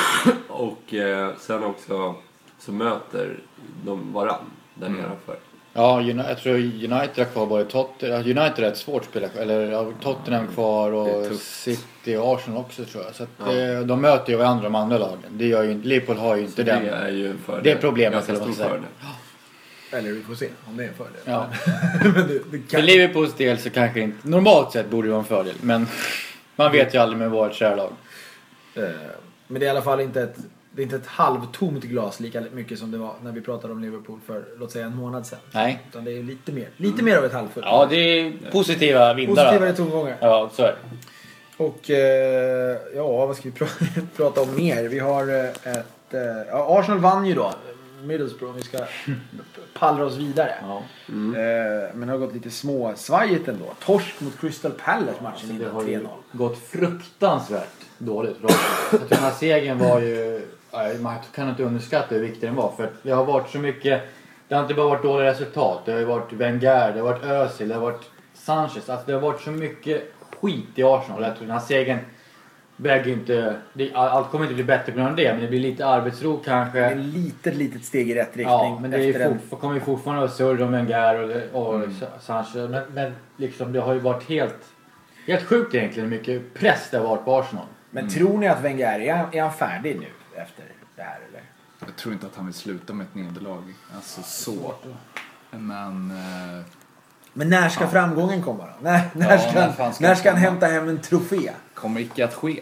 Och eh, sen också så möter de varann där Mm. nedanför. Ja, Uni- jag tror United har kvar både Tottenham, United är ett svårt spel, eller ja, Tottenham kvar Det är och tufft. City och Arsenal också tror jag. Så att Ja. eh, de möter ju varandra de andra lagen. Det gör ju inte, Liverpool har ju inte Så det den. är ju en fördel. Det är problemet, Ganska eller vad stor man säger. fördel. Eller vi får se om det är en fördel. Ja. Men det, det För kan... Liverpools del så kanske inte, normalt sett borde det vara en fördel, men man vet ju aldrig med vårt kära lag. Eh, Men det är i alla fall inte ett, det är inte ett halvtomt glas lika mycket som det var när vi pratade om Liverpool för låt säga en månad sedan. Nej. Utan det är lite mer, lite mer av ett halvfullt. Ja, det är positiva vindar. Positivare tongångar. Ja, så är det. Och eh, ja, vad ska vi pra- prata om mer? Vi har eh, ett... Eh, ja, Arsenal vann ju då. Middlesbrough, vi ska pallra oss vidare. Ja. Eh, men det har gått lite småsvajigt ändå. Torsk mot Crystal Palace matchen Alltså, det innan har tre ju noll. gått fruktansvärt dåligt. Jag tror den här segern var ju... nej, man kan inte underskatta hur viktig den var. För att det har varit så mycket... Det har inte bara varit dåliga resultat. Det har ju varit Wenger, det har varit Özil, det har varit Sanchez. Alltså det har varit så mycket skit i Arsenal. Jag tror den här segern väger inte... det- Allt kommer inte bli bättre på grund av det. Men det blir lite arbetsro kanske. Ett litet, litet steg i rätt riktning. Ja, men det är efter ju en- fort, kommer ju fortfarande att surra om Wenger och, och Mm. Sanchez. Men, men liksom det har ju varit helt, helt sjukt egentligen hur mycket press det har varit på Arsenal. Men tror ni att Wenger, är han, är han färdig nu efter det här eller? Jag tror inte att han vill sluta med ett nederlag. Alltså så. Men... Eh, Men när ska framgången komma då? När, när, Ja, ska, när han, fan ska när den ska han komma? hämta hem en trofé? kommer icke att ske.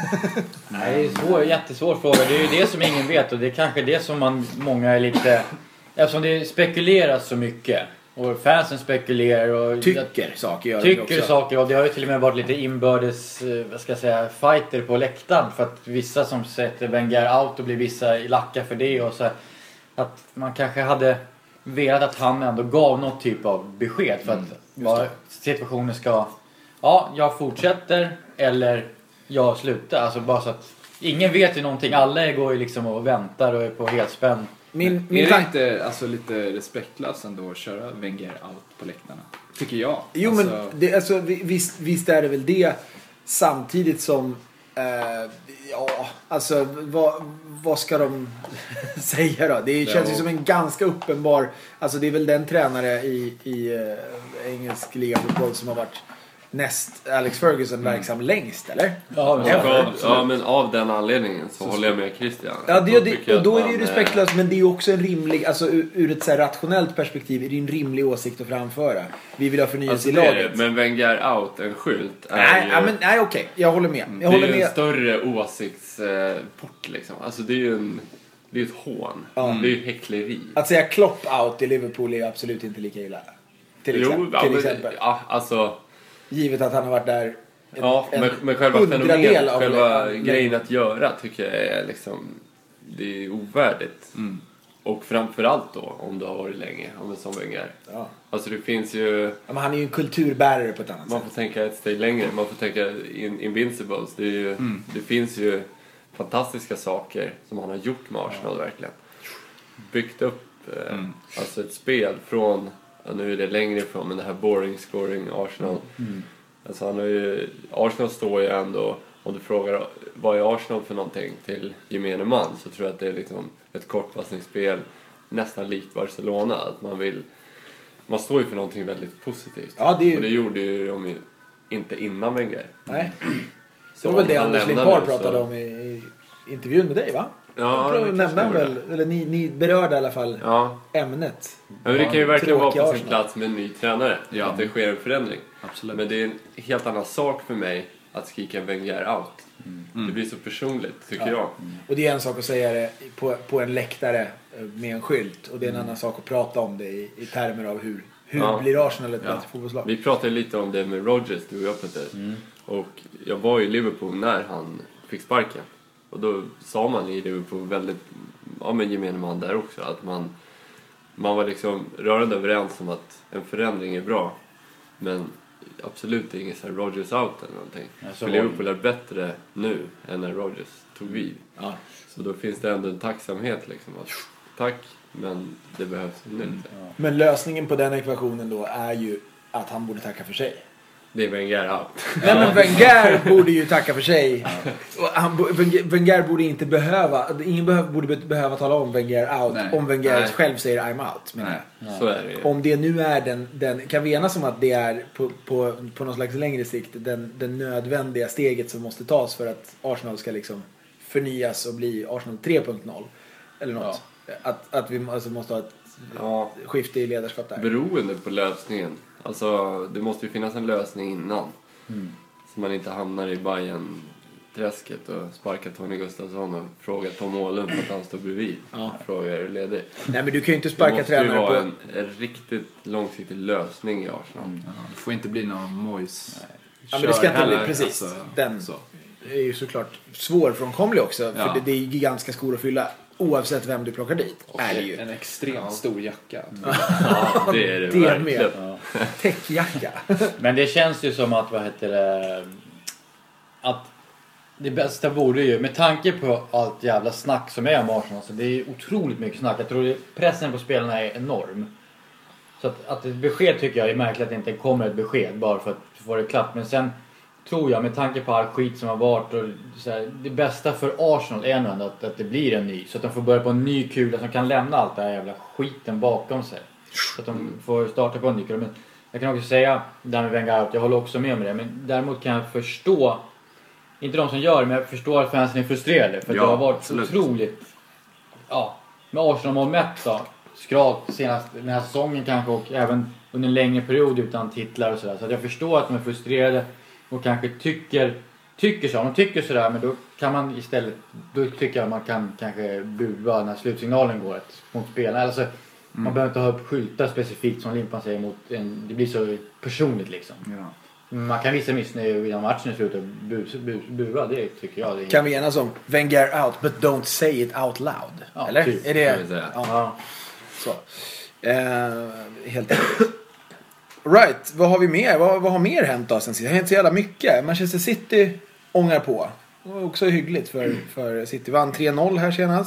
Nej, det är svår, jättesvår fråga. Det är ju det som ingen vet och det är kanske det som man, många är lite... Eftersom det spekuleras så mycket och fansen spekulerar och... Tycker saker gör de Tycker också. saker och det har ju till och med varit lite inbördes, eh, vad ska jag säga, fighter på läktaren för att vissa som sätter Wenger out och blir vissa lacka för det och så att man kanske hade velat att han ändå gav något typ av besked för att vad situationen ska, ja, jag fortsätter eller jag slutar, alltså bara så att ingen vet ju någonting, alla går ju liksom och väntar och är på helspänn Min, min är tank- det inte alltså, lite respektlöst ändå att köra Wenger out på läktarna? Tycker jag. Jo, alltså... men det, alltså, visst, visst är det väl det. Samtidigt som... Eh, ja, alltså vad, vad ska de säga då? Det känns ju som en ganska uppenbar... Alltså det är väl den tränare i, i eh, engelsk ligafotboll som har varit näst Alex Ferguson mm. verksam längst, eller? Ja, men, Ja, ja, men av den anledningen så, så håller jag med Christian. Ja, det, det, då och då är det ju man, respektlöst, men det är ju också en rimlig, alltså ur, ur ett så här rationellt perspektiv är det en rimlig åsikt att framföra. Vi vill ha förnyelse alltså, i laget. Det, men Wenger out, en skylt är nej, ju, ja, men, nej, okej, jag håller med. Jag det håller är ju med. en större åsiktsport liksom. Alltså det är ju en, det är ett hån. Ja. Det är ju häckleri. Att säga Klopp out i Liverpool är ju absolut inte lika illa. Till exempel. Jo, ja, till men, exempel. ja, alltså... Givet att han har varit där en, Ja, en men, men själva hundradel fenomenet, av själva det. grejen att göra tycker jag är liksom, det är ovärdigt. Mm. Och framförallt då, om du har varit länge, om en sån Wenger. Ja. Alltså det finns ju, Ja, men han är ju en kulturbärare på ett annat man sätt. får tänka ett steg längre, man får tänka in, Invincibles. Det, är ju, Mm. det finns ju fantastiska saker som han har gjort med Arsenal verkligen. Byggt upp eh, Mm. alltså ett spel från, ja, nu är det längre ifrån, men det här boring scoring Arsenal. Mm. Alltså han har ju, Arsenal står ju ändå, om du frågar vad är Arsenal för någonting till gemene man, så tror jag att det är liksom ett kortpassningsspel nästan likt Barcelona. Att man vill, man står ju för någonting väldigt positivt. Ja, det är ju- Och det gjorde ju de ju inte innan Wenger. Nej. Så Det var väl det han Anders lämnar Limpar nu, pratade så- om i, i intervjun med dig, va? Ja, Jag det nämnde kanske han det väl, eller ni, ni berörde i alla fall Ja, ämnet. men det kan ju verkligen vara på Tråkiga sin Arsenal. plats med en ny tränare. Ja. Att det sker en förändring. Absolut. Men det är en helt annan sak för mig att skrika Wenger out. Det blir så personligt, tycker jag. Och det är en sak att säga det på, på en läktare med en skylt. Och det är en annan sak att prata om det i, i termer av hur, hur Ja. blir Arsenal ett Ja. bättre fotbollslag. Vi pratade lite om det med Rodgers, du och jag Peter. Mm. Och jag var i Liverpool när han fick sparken. Och då sa man i Liverpool väldigt, ja men gemene man där också, att man, man var liksom rörande överens om att en förändring är bra. Men absolut det är inget så här Rodgers out eller någonting. Ja, så För var Liverpool är bättre nu än när Rodgers tog vid. Ja. Så då finns det ändå en tacksamhet liksom. Att, tack, men det behövs nu. Men lösningen på den ekvationen då är ju att han borde tacka för sig. Det är Wenger out. Nej, men Wenger borde ju tacka för sig. Och han, bo- Wenger, Wenger borde inte behöva, ingen behöv, borde be- behöva tala om Wenger out. Nej. Om Wenger Nej. själv säger I'm out. Men Nej. Så är det ju. om det nu är den, den, kan vi enas om att det är på, på, på någon slags längre sikt den, den nödvändiga steget som måste tas för att Arsenal ska liksom förnyas och bli Arsenal tre punkt noll eller något. Att, att vi alltså måste ha ett Ja. skifte i ledarskap där. Beroende på lösningen. Alltså, det måste ju finnas en lösning innan. Så man inte hamnar i Bayern-träsket och sparkar Tony Gustafsson och frågar Tom Åhlund för att han står bredvid. Ja. Frågar är du ledig? Nej, men du kan ju inte Det sparka måste ju tränare vara på... en, en riktigt långsiktig lösning i Arsenal. Ja, det får inte bli någon Moise. Ja, men det ska inte bli Kör precis. heller, Den så. är ju såklart svårfrånkomlig också. För Ja. det, det är ju gigantiska skor att fylla. Oavsett vem du plockar dit. Är det ju. En extremt stor jacka. Ja, det är det, Det verkligen. med. Ja. Täckjacka. Men det känns ju som att, vad heter det, att det bästa vore ju, med tanke på allt jävla snack som är om Arsenal, så det är otroligt mycket snack. Jag tror att pressen på spelarna är enorm. Så att, att ett besked tycker jag är märkligt att det inte kommer ett besked bara för att få det klart. Men sen tror jag, med tanke på all skit som har varit, och så här, det bästa för Arsenal är nog ändå att, att det blir en ny. Så att de får börja på en ny kula, som kan lämna allt det här jävla skiten bakom sig. Så att de får starta på en ny kula. Men jag kan också säga, där med Wenger out, jag håller också med om det. Men däremot kan jag förstå, inte de som gör det, men jag förstår att fansen är frustrerade. För Ja, det har varit absolut. otroligt, ja, med Arsenal-mål mätt då, skralt senast den här säsongen kanske, och även under en längre period utan titlar och sådär. Så att jag förstår att de är frustrerade och kanske tycker, tycker så. Om de tycker sådär, men då kan man istället, då tycker jag man kan kanske bua när slutsignalen går ett, mot spelarna. Alltså, Mm. man behöver inte ha upp skyltar specifikt som Limpan säger mot en, det blir så personligt liksom. Ja. Man kan visa missnöje innan matchen är slut och bu, bu, bua, det tycker jag. Det är Kan vi enas om Wenger out, but don't say it out loud? Ja, Eller? typ, är det... kan vi säga. Ja, Ja. så. Eh, helt enkelt. Right, vad har vi mer? Vad, vad har mer hänt då sen sist? Det har hänt så jävla mycket. Manchester City ångar på. Det var också hyggligt för, för City. Vann tre noll här senast.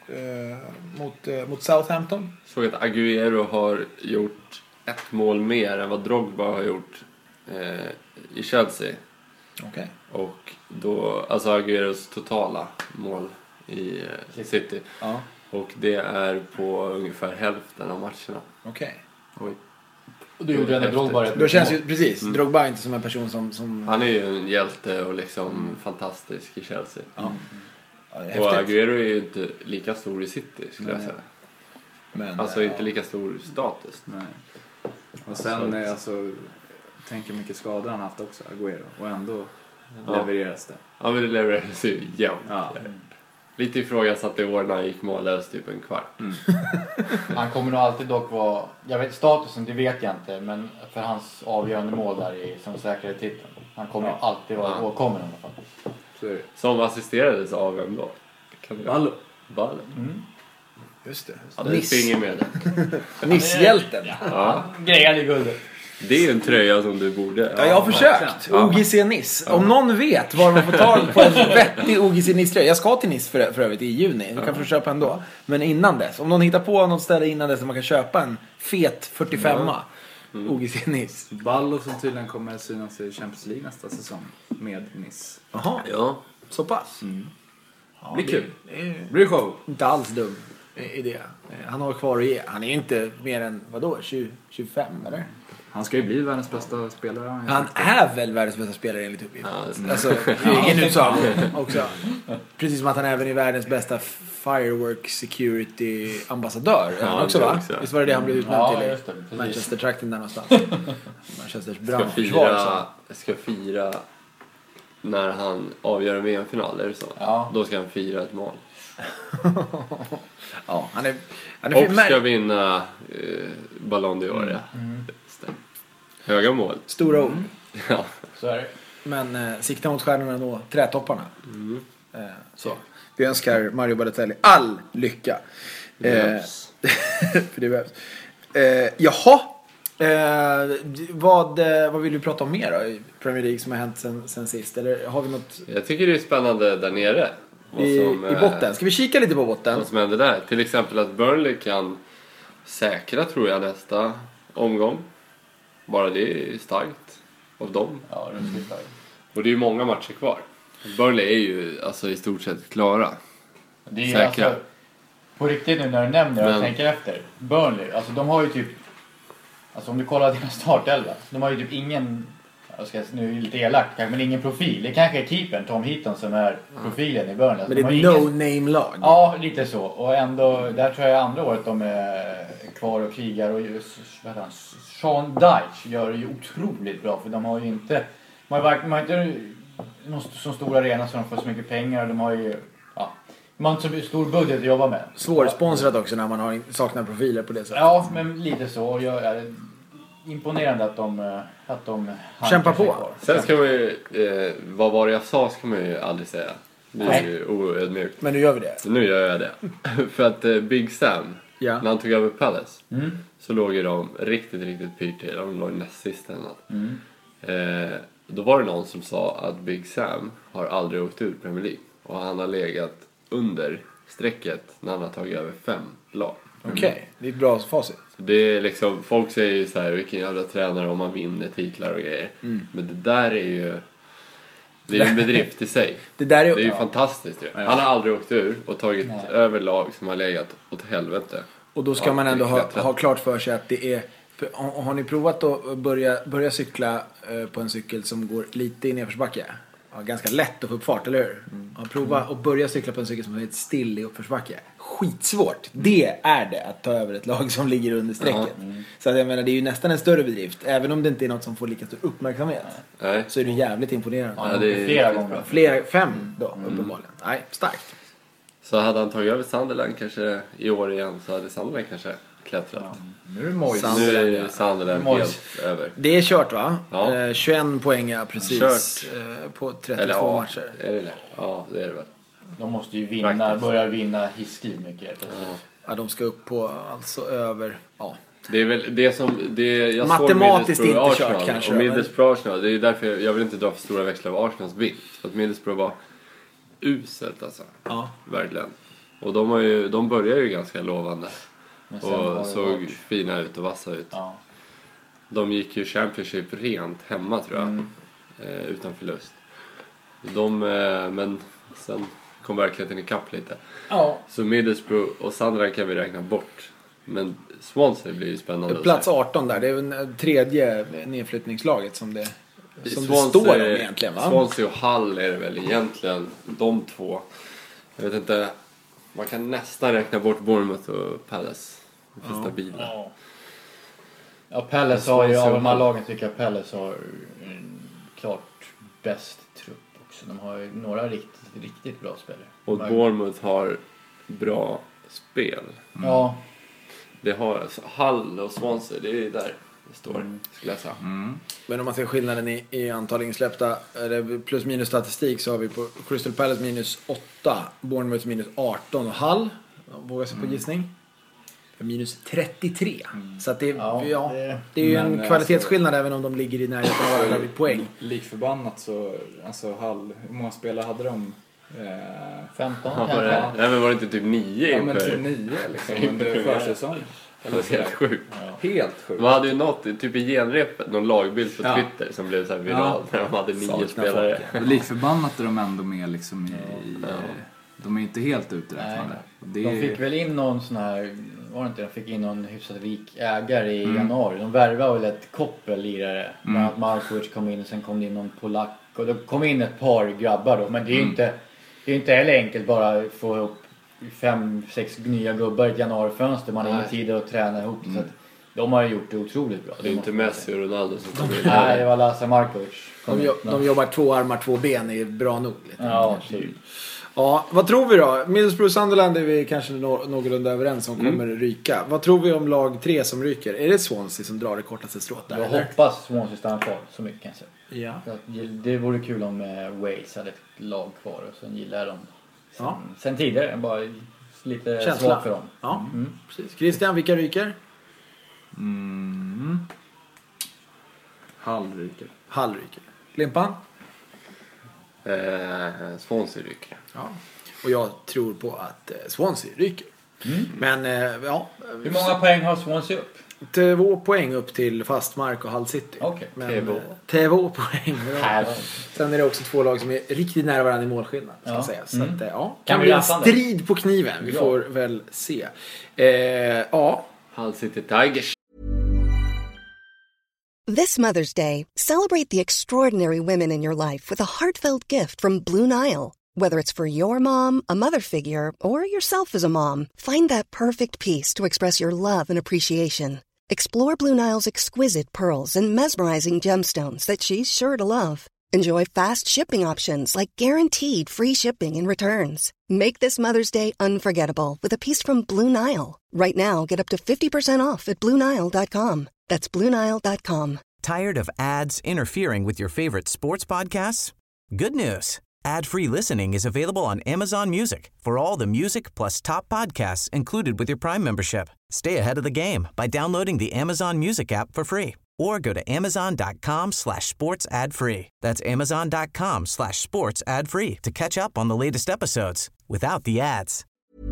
eh, mot, eh, mot Southampton. Såg att Agüero har gjort ett mål mer än vad Drogba har gjort eh, i Chelsea. Okej. Okay. Och då, alltså Agüeros totala mål i eh, City. Ja. Och det är på ungefär hälften av matcherna. Okej. Oj. Och du gjorde en Drogba rätt. Då känns ju, precis, mm. Drogba är inte som en person som... som... Han är ju en hjälte och liksom mm. fantastisk i Chelsea. Ja. Ja, och Agüero är ju inte lika stor i City, skulle Nej. jag säga. Men, alltså ja. inte lika stor status. Nej. Och sen är alltså... Tänker mycket skador han haft också, Agüero. Och ändå ja. levereras det. Ja, men det levereras ju jämnt. Ja. Lite ifrågasatt i år när han gick mållös typ en kvart. Mm. Han kommer nog alltid dock vara... Jag vet statusen, det vet jag inte. Men för hans avgörande mål där i, som säkrade titeln. Han kommer ja. alltid vara ja. åkommen i alla fall. Så är det. Som assisterades av vem då? Ballo. Ballo. Mm. Just det. Ja, det finger med det. Nisshjälten. Ja. Grejade guldet. Det är ju en tröja som du borde... Ja, jag har försökt. O G C Nice. Ja. Om någon vet var man får ta på en vettig O G C Nice-tröja. Jag ska till Nice för, för övrigt i juni. Du kan ja. få köpa ändå. Men innan dess. Om någon hittar på något ställe innan dess som man kan köpa en fet fyrtiofem ja. mm. O G C Nice. Ballo som tydligen kommer synas i Champions League nästa säsong med Nice. Jaha. Ja. Så pass. Mm. Ja, blir kul. Det är blir show. Inte alls dum idé. Han har kvar att ge. Han är inte mer än, vadå, tjugo, tjugofem eller? Han ska ju bli världens bästa spelare. Han är väl världens bästa spelare enligt uppgift. Ja, alltså, ingen utsago också. Precis som att han även är världens bästa firework security ambassadör. Ja, också va? Också. Visst var det det han blev utnämnd ja, till just det, i Manchester-trakten där någonstans. Manchesters brandförsvar. Jag ska fira när han avgör en V M-final eller så. Ja. Då ska han fira ett mål. Ja, han är, han är och ska vinna eh, Ballon d'Or. Mm. Mm. Höga mål. Stora ord. Mm. Ja. Så är det. Men eh, sikta mot stjärnorna nå trätopparna. Mm. Eh, så. Vi önskar Mario Balotelli all lycka. Det behövs. Eh, för det behövs. Eh, jaha. Eh, vad, eh, vad vill du prata om mer då i Premier League som har hänt sen, sen sist? Eller har vi något... Jag tycker det är spännande där nere. I, som, I botten. Ska vi kika lite på botten? Vad som händer där. Till exempel att Burnley kan säkra, tror jag, nästa omgång. Bara det är starkt av dem. Ja, det är starkt. Och det är ju många matcher kvar. Burnley är ju alltså i stort sett klara. Det är säkra. Alltså, på riktigt nu när du nämner och Men... tänker efter. Burnley, alltså de har ju typ... Alltså om du kollar deras startelva. De har ju typ ingen... Jag ska nu är lite elakt kanske, men ingen profil. Det kanske är keepern, Tom Heaton, som är profilen i Burnley. Men det är ett ett no-name-lag. Ja, lite så. Och ändå, där tror jag andra året de är kvar och krigar. Och just, vad heter han? Sean Dyche gör det ju otroligt bra. För de har ju inte... De har, de har inte någon så stor arena så de får så mycket pengar. De har ju... Ja, man har inte så stor budget att jobba med. Svårsponsrat också när man har saknar profiler på det sättet. Ja, men lite så. Och jag är imponerande att de... Att de kämpar på. Sen ska man ju... Eh, vad var det jag sa ska man ju aldrig säga. Det är ju oödmjukt. Men nu gör vi det. Nu gör jag det. För att eh, Big Sam, ja. när han tog över Palace, mm. så låg ju de riktigt, riktigt pyrt till. De låg näst sist eller något. Mm. Eh, då var det någon som sa att Big Sam har aldrig åkt ur Premier League. Och han har legat under strecket när han har tagit över fem lag. Okej, okay. Det är ett bra facit. Det är liksom, folk säger ju så här, vilken jävla tränare om man vinner titlar och grejer. Mm. Men det där är ju... Det är ju en bedrift i sig. Det, där är, det är ju ja. fantastiskt ju. Ja. Han har aldrig åkt ur och tagit Nej. över lag som har legat åt helvete. Och då ska ja, man ändå ha, ha klart för sig att det är... Har ni provat att börja, börja cykla på en cykel som går lite i nedförsbacke? Ja, ganska lätt att få upp fart, eller hur? Mm. Ja, prova mm. att börja cykla på en cykel som är lite still i uppförsbacke. Skitsvårt. Det är det att ta över ett lag som ligger under strecket. Ja. Mm. Så att jag menar, det är ju nästan en större bedrift. Även om det inte är något som får lika stor uppmärksamhet. Nej. Så är det jävligt imponerande. Ja, det är flera gånger. Flera, fem då, mm. uppenbarligen. Nej, starkt. Så hade han tagit över Sunderland kanske i år igen, så hade Sunderland kanske klättrat. Ja. Nu är det Moise. Nu är det Sunderland helt över. Det är kört, va? Ja. Eh, tjugoen poäng precis eh, på trettiotvå Eller, ja, matcher. Är det det? Ja, det är det väl. De måste ju vinna, Praktiskt. börja vinna hiskligt mycket. Ja. Ja, de ska upp på alltså över... Ja. Det är väl det som... Det, jag matematiskt såg inte Arsenal, kört kanske. Och Middlesbrough Arsenal, det är därför jag, jag vill inte dra för stora växlar av Arsenals vinst. För att Middlesbrough var uselt alltså. Ja. Verkligen. Och de, har ju, de börjar ju ganska lovande. Men sen har det Och såg varit- fina ut och vassa ut. Ja. De gick ju Championship rent hemma tror jag. Mm. Eh, utan förlust. De, eh, men sen kom verkligheten ikapp lite. Ja. Så Middlesbrough och Sunderland kan vi räkna bort. Men Swansea blir ju spännande. Plats att se. arton där, det är en tredje nedflyttningslaget som det, som det Swansea- står om egentligen, va? Swansea och Hull är det väl egentligen de två. Jag vet inte, man kan nästan räkna bort Bournemouth och Palace. För Ja. stabila. Ja. Ja, Palace har ju, av de här lagen tycker jag Palace har en klart bäst trupp också. De har ju några riktigt, riktigt bra spelare. Och De har- Bournemouth har bra spel. Ja, Det har alltså Hull och Swansea, det är ju där det står, skulle jag säga. Men om man ser skillnaden i, i antal insläppta, eller plus minus statistik, så har vi på Crystal Palace minus åtta, Bournemouth minus arton och Hull, vågar sig på gissning, minus trettiotre. Så att det, ja, Ja, det, det- det är ju men en kvalitetsskillnad även om de ligger i närheten av varandra vid poäng. Likförbannat så, alltså Hall, hur många spelare hade de? Eh, femton Ja, var kanske. det, nej men var det inte typ nio ja men inför? typ nio liksom under försäsong. Det var helt sjukt. Helt sjukt. Man hade ju något, typ i genrepet, någon lagbild på Ja. Twitter som blev så här viral när de hade nio Saknar spelare. Likförbannat är de ändå med liksom i, Ja. de är inte helt uträknade. Nej. Det De är, fick väl in någon sån här, var det inte, de fick in någon hyfsat rik ägare i Mm. januari. De värvade väl ett koppellirare. Bland annat Markovic kom in och sen kom det in någon polack. Och det kom in ett par grabbar då. Men det är ju Mm. inte, det är inte heller enkelt bara att få ihop fem, sex nya gubbar i ett januarifönster. Man har ingen Nej. tid att träna ihop. Mm. Så att de har gjort det otroligt bra. Det är inte måste man Messi säga. och Ronaldo som kommer in. Nej, det var Lasse Markovic. De, jo- de jobbar två armar, två ben, är bra nog. Lite. Ja, typ. Ja, vad tror vi då? Middlesbrough Sunderland är vi kanske nå- någorlunda överens om kommer ryka. Vad tror vi om lag tre som ryker? Är det Swansea som drar det kortaste strået där? Jag eller? hoppas Swansea stannar kvar så mycket kan jag säga. Ja. Så att det vore kul om eh, Wales hade ett lag kvar och sen gillar jag dem. Sen, Ja. sen tidigare, bara lite Känsla. svag för dem. Ja, precis. Christian, vilka ryker? mm, Hall ryker. Hall ryker. Limpan? Eh, Swansea ryker. Ja. Och jag tror på att eh, Swansea ryker. Men eh, ja, Hur många poäng har Swansea upp? två poäng upp till fastmark och Hull City. Okej, Men, två. eh, två poäng. Här. Sen är det också två lag som är riktigt nära varandra i målskillnad. Ska Ja. jag säga. Så Mm. att, eh, ja, Kan kan bli bli en rafflande. strid på kniven. Vi Ja. får väl se. Eh, ja, Hull City Tigers. This Mother's Day, celebrate the extraordinary women in your life with a heartfelt gift from Blue Nile. Whether it's for your mom, a mother figure, or yourself as a mom, find that perfect piece to express your love and appreciation. Explore Blue Nile's exquisite pearls and mesmerizing gemstones that she's sure to love. Enjoy fast shipping options like guaranteed free shipping and returns. Make this Mother's Day unforgettable with a piece from Blue Nile. Right now, get up to fifty percent off at blue nile dot com. That's blue nile dot com. Tired of ads interfering with your favorite sports podcasts? Good news. Ad-free listening is available on Amazon Music for all the music plus top podcasts included with your Prime membership. Stay ahead of the game by downloading the Amazon Music app for free or go to amazon.com slash sports ad free. That's amazon.com slash sports ad free to catch up on the latest episodes without the ads.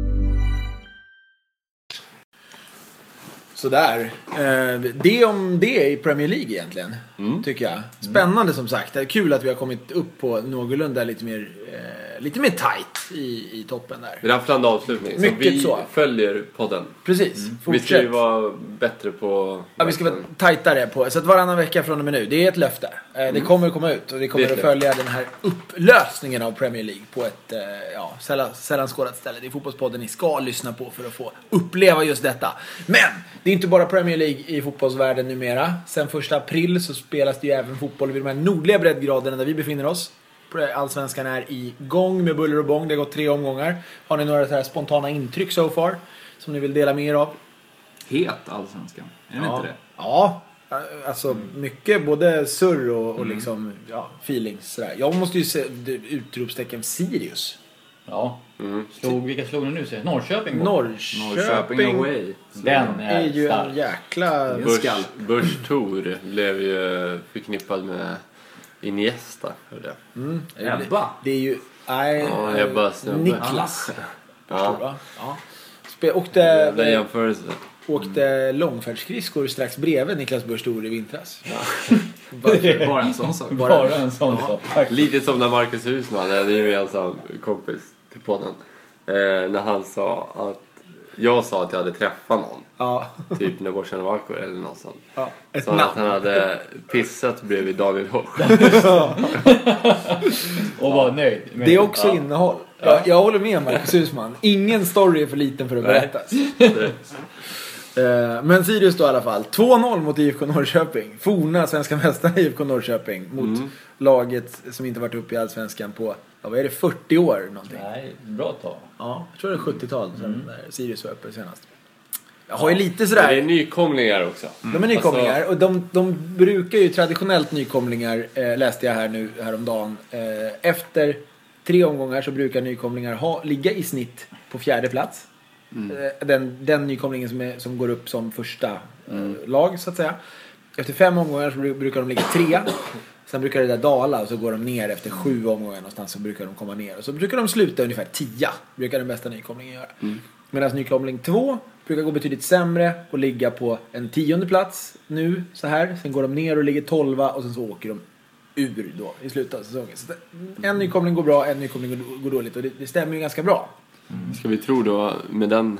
sådär. Eh, det om det i Premier League egentligen. Tycker jag. Spännande som sagt. Det är kul att vi har kommit upp på någorlunda lite mer, eh, lite mer tight i, i toppen där. Rafflande avslutning. Så Mycket vi så. följer podden. Precis. Vi ska ju Fortsätt. vara bättre på... Ja, vi ska vara tajtare på. Så att varannan vecka från och med nu. Det är ett löfte. Eh, Det kommer komma ut. Och vi kommer Det är att ett följa den här upplösningen av Premier League på ett eh, ja, sällan, sällan skådat ställe. Det är fotbollspodden ni ska lyssna på för att få uppleva just detta. Men det är inte bara Premier League i fotbollsvärlden numera. Sen första april så spelas det ju även fotboll vid de här nordliga breddgraderna där vi befinner oss. Allsvenskan är igång med buller och bång. Det har gått tre omgångar. Har ni några så här spontana intryck so far som ni vill dela med er av? Het allsvenskan. Är det Ja. inte det? Ja, alltså mycket både surr och, och liksom ja, feelings sådär. Jag måste ju se det- utropstecken Sirius. Ja. Slog, vilka slog ni nu? Säger? Norrköping? Norrköping, Norrköping away. Den är är ju stark. en jäkla... Börs, Börs Tour blev ju förknippad med Iniesta. Hörde jag. Ebba. Det är ju... Nej, Ja, Ebba snubbe. Niklas. Förstår du, va? Ja. Spe- åkte, Den jämförelsen. åkte långfärdsskridskor strax bredvid Niklas Börstor i vintras. Ja. Bara en sån sak. Bara en sån sak. Lite som när Marcus Husman, det är ju en sån kompis till podden. Eh, när han sa att jag sa att jag hade träffat någon. Ja. Typ när Borsan Vakor eller något sånt. Ja. Ett Så namn. att han hade pissat bredvid Daniel Hosch. Och var nöjd. med Det är också ja. innehåll. Jag, jag håller med Marcus Husman. Ingen story är för liten för att berättas. Eh, Men Sirius då i alla fall. två noll mot I F K Norrköping. Forna svenska mästare I F K Norrköping. Mot Mm. laget som inte varit uppe i Allsvenskan på, ja, vad är det, fyrtio år någonting. Nej, bra tag. Ja, jag tror det är sjuttiotal sen när Sirius var uppe senast. Jag har ju lite Men sådär. det är nykomlingar också. De är nykomlingar Alltså- och de, de brukar ju traditionellt nykomlingar, eh, läste jag här nu häromdagen. Eh, efter tre omgångar så brukar nykomlingar ha, ligga i snitt på fjärde plats. Eh, den, den nykomlingen som, är, som går upp som första eh, lag så att säga. Efter fem omgångar så bru- brukar de ligga trea. Sen brukar det där dala och så går de ner efter sju omgångar någonstans, så brukar de komma ner. Och så brukar de sluta ungefär tia, brukar den bästa nykomlingen göra. Mm. Medan nykomling två brukar gå betydligt sämre och ligga på en tionde plats nu så här. Sen går de ner och ligger tolva och sen så åker de ur då i slutet av säsongen. Så det, en nykomling går bra, en nykomling går, går dåligt och det, det stämmer ju ganska bra. Ska vi tro då med den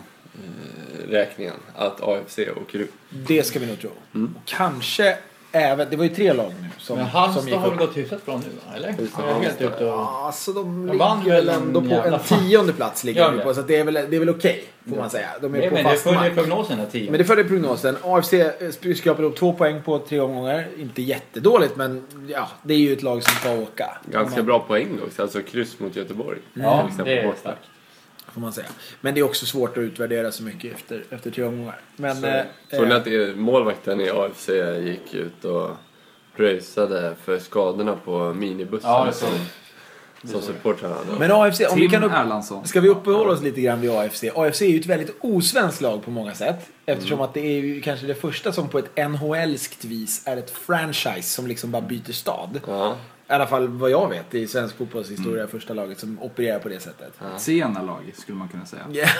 eh, räkningen att A F C åker ut? Det ska vi nog tro. Och kanske även, det var ju tre lag nu som, Men som Halmstad gick har väl upp. gått hyfsat bra nu, va? Eller? Just det, Jag är helt Halmstad. ute och... Ja, så de De vann ligger väl väl en ändå på jävla en fan. tionde plats ligger Gör de det? på, så att det är väl, det är väl okej får man säga. De är Nej, på men det fast följer mark. prognosen här tio. Men det följer prognosen. A F C skrapade upp två poäng på tre omgångar. Inte jättedåligt, men ja, det är ju ett lag som ska åka. Ganska man, bra poäng också, alltså kryss mot Göteborg. Ja, Till exempel det är borta. starkt. får man säga. Men det är också svårt att utvärdera så mycket efter, efter tre omgångar. Men, Så, eh, såg ni eh, att det- målvakten i A F C gick ut och pröjsade för skadorna på minibussen Ja, det som, såg som supportrarna hade? men A F C, om vi Tim kan upp, Erlandsson. ska vi uppehålla oss lite grann vid A F C? A F C är ju ett väldigt osvenskt lag på många sätt. Eftersom att det är ju kanske det första som på ett N H L-skt vis är ett franchise som liksom bara byter stad. Ja, I alla fall vad jag vet, det är svensk fotbollshistoria första laget som opererar på det sättet. Sena lag skulle man kunna säga.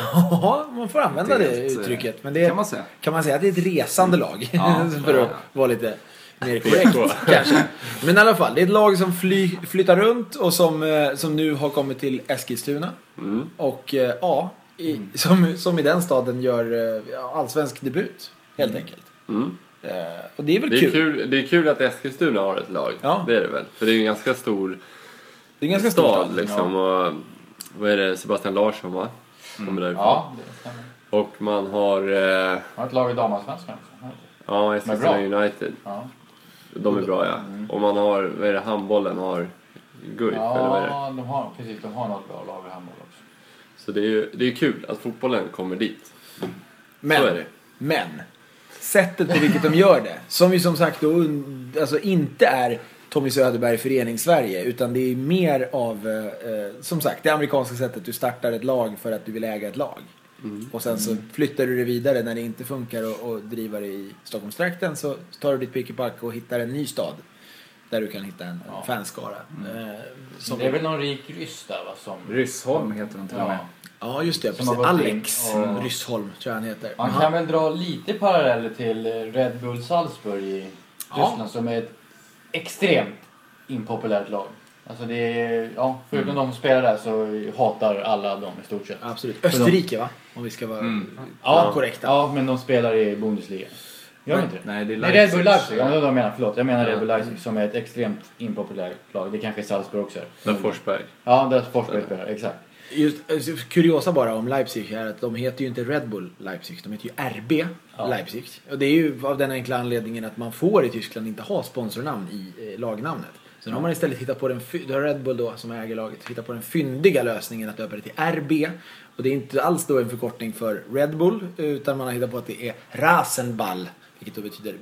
Ja, man får använda det, Det är ett, uttrycket. Men det kan man säga. kan man säga att det är ett resande lag. Ja, för att ja. vara lite mer korrekt kanske. Men i alla fall, det är ett lag som fly, flyttar runt och som, eh, som nu har kommit till Eskilstuna. mm. Och eh, ja, i, som, som i den staden gör eh, ja, allsvensk debut helt enkelt. Mm. Eh, och det är väl Det, är kul. kul, det är kul att Eskilstuna har ett lag. Ja. Det är det väl. För det är ju en ganska stor Det är en ganska stor stad stad. liksom. Och, vad är det? Sebastian Larsson va? Kommer därifrån. Ja, det stämmer. Och man har... Eh, Har ett lag i damallsvenskan också. ja, Eskilstuna Men bra. United. Ja. De är bra ja. Och man har... Vad är det? Handbollen har... Guif eller vad är det? Ja, de har, precis. De har något bra lag i handboll också. Så det är ju det är kul att fotbollen kommer dit. Men, Så är det. men sättet på vilket de gör det, som ju som sagt då, un- alltså inte är Tommy Söderberg Föreningssverige, utan det är mer av eh, som sagt det amerikanska sättet. Du startar ett lag för att du vill äga ett lag. Och sen så flyttar du det vidare när det inte funkar och, och driver det i Stockholmstrakten, så tar du ditt pick och pack och hittar en ny stad där du kan hitta en Ja. fanskara. Eh, som Det är väl någon rik ryss där, va? Som... Ryssholm heter de till och med. Ja. Ja, just det. Som har Precis. gått Alex in och- Ryssholm tror jag han heter. Man kan väl dra lite paralleller till Red Bull Salzburg i Ja. Ryssland som är ett extremt impopulärt lag. Alltså det är, ja, förutom Mm. de som spelar där så hatar alla dem i stort sett. Absolut. Österrike va? Om vi ska vara Ja, korrekta. Ja, men de spelar i Bundesliga. Gör de Nej, inte det? nej, det är Nej, Red Bull Leipzig. Leipzig. Ja, det var det jag menar. Förlåt. Jag menar Red Bull Leipzig som är ett extremt impopulärt lag. Det kanske är Salzburg också är. Där Forsberg. Ja, där Forsberg spelar. Exakt. Just, alltså, kuriosa bara om Leipzig är att de heter ju inte Red Bull Leipzig, de heter ju R B Ja. Leipzig. Och det är ju av den enkla anledningen att man får i Tyskland inte ha sponsornamn i eh, lagnamnet. Så nu har man istället hittat på den, fy- då har Red Bull då som äger laget hittat på den fyndiga lösningen att döpa det till R B. Och det är inte alls då en förkortning för Red Bull, utan man har hittat på att det är Rasenball, vilket då betyder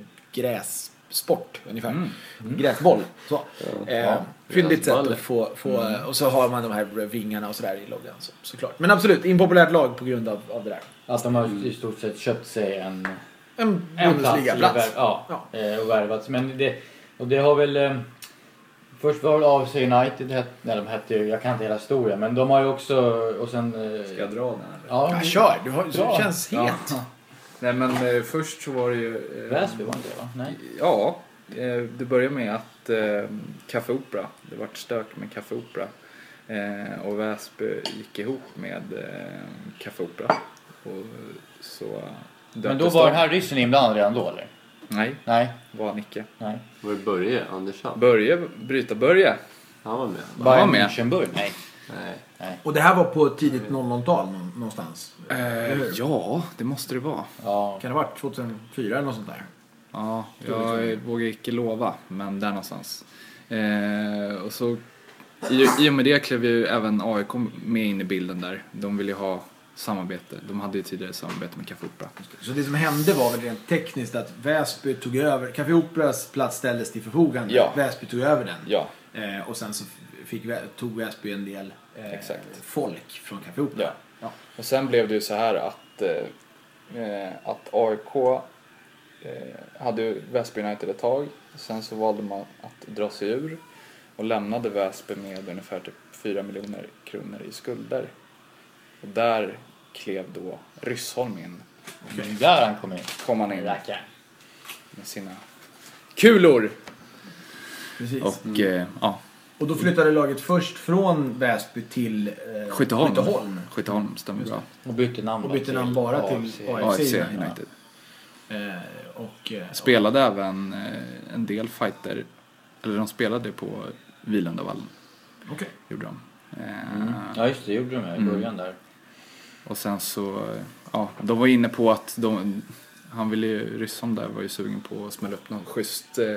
grässport ungefär. Mm. Gräsboll. Så. Eh, fyndigt sätt gräsballe. att få, få och så har man de här vingarna och sådär i loggan så, såklart. Men absolut, impopulärt lag på grund av, av det där. Att de har i stort sett köpt sig en En en plats. Bundesliga-plats. Ja, Ja. eh, och värvats. Men det, och det har väl... eh, Först var det A F C United, nej de hette ju, jag kan inte hela historien, men de har ju också, och sen... Ska jag dra den här? Ja, Ja, kör, du, har, du Bra. känns het. Ja. Nej men eh, först så var det ju... Eh, Väsby var inte det va? Nej. Ja, eh, det började med att eh, Café Opera, det vart stök med Café Opera. Eh, och Väsby gick ihop med eh, Café Opera. Och så Men då var den här ryssen inblandad redan då eller? Nej, Nej. var Nicke. Nej. Var det Börje Andersson? Börje, bryta Börje. Han var med. Var han med? Münchenburg? Nej. Nej. Och det här var på tidigt noll noll-tal någonstans? Eh, ja, det måste det vara. Ja. Kan det ha varit tjugohundrafyra eller något sånt där? Ja, jag vågar inte lova, men där någonstans. Eh, och så i, i och med det klev ju även A I K med in i bilden där. De ville ju ha samarbete. De hade ju tidigare samarbete med Café Opera. Så det som hände var väl rent tekniskt att Väsby tog över, Café Operas plats ställdes till förfogande. Ja. Väsby tog över den. Ja, Eh, och sen så fick, tog Väsby en del eh, Exakt. folk från Café Opera. ja. Ja. Och sen blev det ju så här att, eh, att A I K eh, hade ju Väsby United ett tag. Sen så valde man att dra sig ur och lämnade Väsby med ungefär typ fyra miljoner kronor i skulder. Och där klev då Ryssholm in. Det är där han kom in. Kom han in Rackaren. med sina kulor. Precis. Och eh, ja, Och då flyttade laget först från Väsby till eh, Skytteholm. Skytteholm. Skytteholm stämmer bra. Och bytte namn Och då bytte namn bara till A F C. A A F F C United. United. Eh, och, eh, Spelade även eh, en del fighter, eller de spelade på Vilandavallen, Okej. gjorde de. Eh, Mm. Ja just det, gjorde de i början där. Och sen så, eh, ja, de var inne på att de, han ville ju, Ryssholm där var ju sugen på att smälla upp någon schysst, eh, eh,